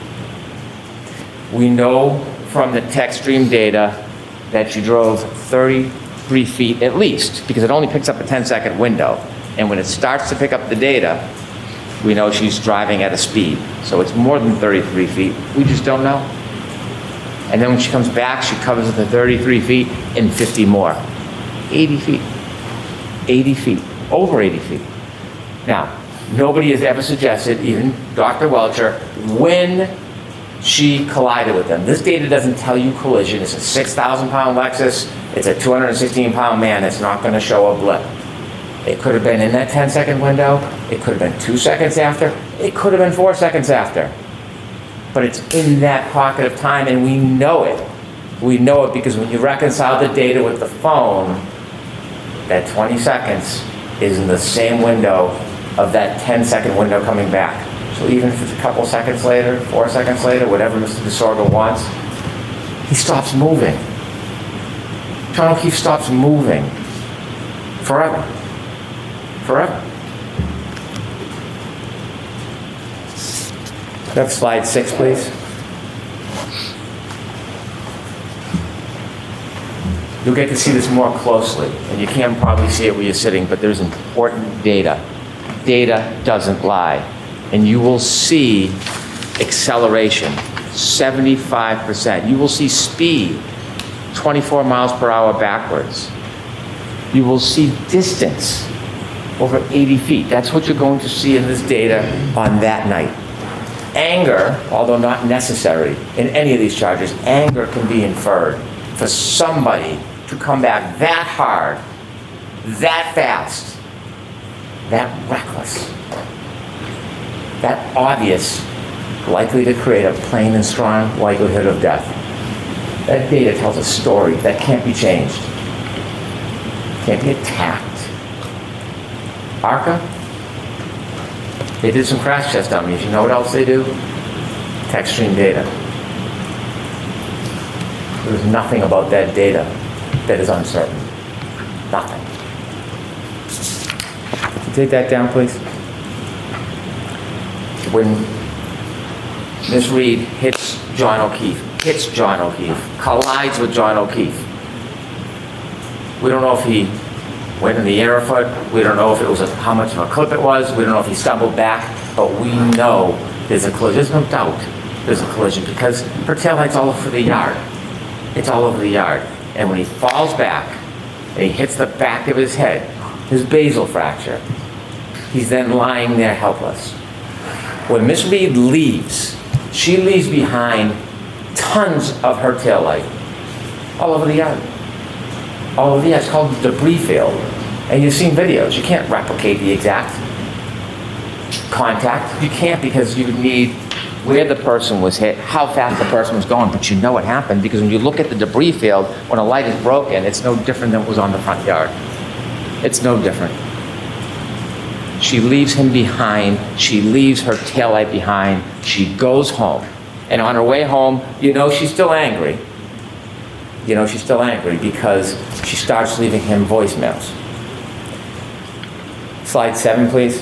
We know from the TechStream data that you drove thirty-three feet at least, because it only picks up a ten second window. And when it starts to pick up the data, we know she's driving at a speed. So it's more than thirty-three feet. We just don't know. And then when she comes back, she covers the thirty-three feet and fifty more. eighty feet. eighty feet. Over eighty feet. Now, nobody has ever suggested, even Doctor Welcher, when she collided with them. This data doesn't tell you collision. It's a six thousand pound Lexus. It's a two hundred sixteen pound man. It's not going to show a blip. It could have been in that ten second window. It could have been two seconds after. It could have been four seconds after. But it's in that pocket of time, and we know it. We know it because when you reconcile the data with the phone, that twenty seconds is in the same window of that ten second window coming back. So even if it's a couple seconds later, four seconds later, whatever Mister DeSorgo wants, he stops moving. John O'Keefe stops moving forever. Forever. Have slide six, please. You'll get to see this more closely, and you can probably see it where you're sitting, but there's important data. Data doesn't lie. And you will see acceleration, seventy-five percent. You will see speed, twenty-four miles per hour backwards. You will see distance, over eighty feet. That's what you're going to see in this data on that night. Anger, although not necessary in any of these charges, anger can be inferred for somebody to come back that hard, that fast, that reckless, that obvious, likely to create a plain and strong likelihood of death. That data tells a story that can't be changed, can't be attacked. ARCA, they did some crash test dummies. You know what else they do? TechStream data. There's nothing about that data that is uncertain. Nothing. Can you take that down, please? When Miss Reed hits John O'Keefe, hits John O'Keefe, collides with John O'Keefe, we don't know if he went in the air a foot. We don't know if it was a, how much of a clip it was. We don't know if he stumbled back, but we know there's a collision. There's no doubt there's a collision because her taillight's all over the yard. It's all over the yard. And when he falls back and he hits the back of his head, his basal fracture, he's then lying there helpless. When Miss Reed leaves, she leaves behind tons of her taillight all over the yard. All over the yard. It's called the debris field. And you've seen videos. You can't replicate the exact contact. You can't because you need where the person was hit, how fast the person was going, but you know what happened because when you look at the debris field, when a light is broken, it's no different than what was on the front yard. It's no different. She leaves him behind. She leaves her taillight behind. She goes home. And on her way home, you know she's still angry. You know she's still angry because she starts leaving him voicemails. Slide seven, please.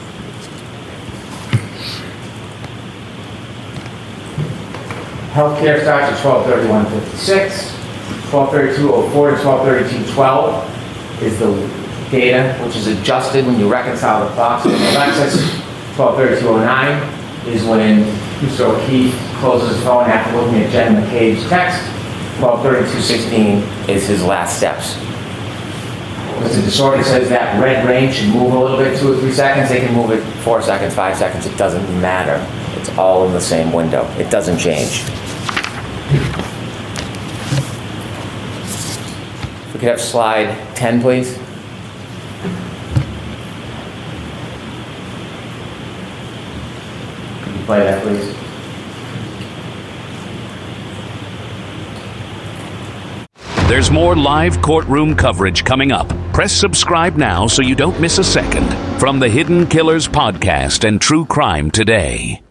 Healthcare starts at twelve thirty-one fifty-six. twelve thirty-two oh four to twelve thirty-two twelve is the data which is adjusted when you reconcile the clocks with the Lexus. twelve thirty-two oh nine is when Mister O'Keefe closes his phone after looking at Jen McCabe's text. twelve thirty-two sixteen is his last steps. If the disorder says that red range should move a little bit, two or three seconds, they can move it four seconds, five seconds. It doesn't matter. It's all in the same window. It doesn't change. If we could have slide ten, please. Can you play that, please? There's more live courtroom coverage coming up. Press subscribe now so you don't miss a second from the Hidden Killers Podcast and True Crime Today.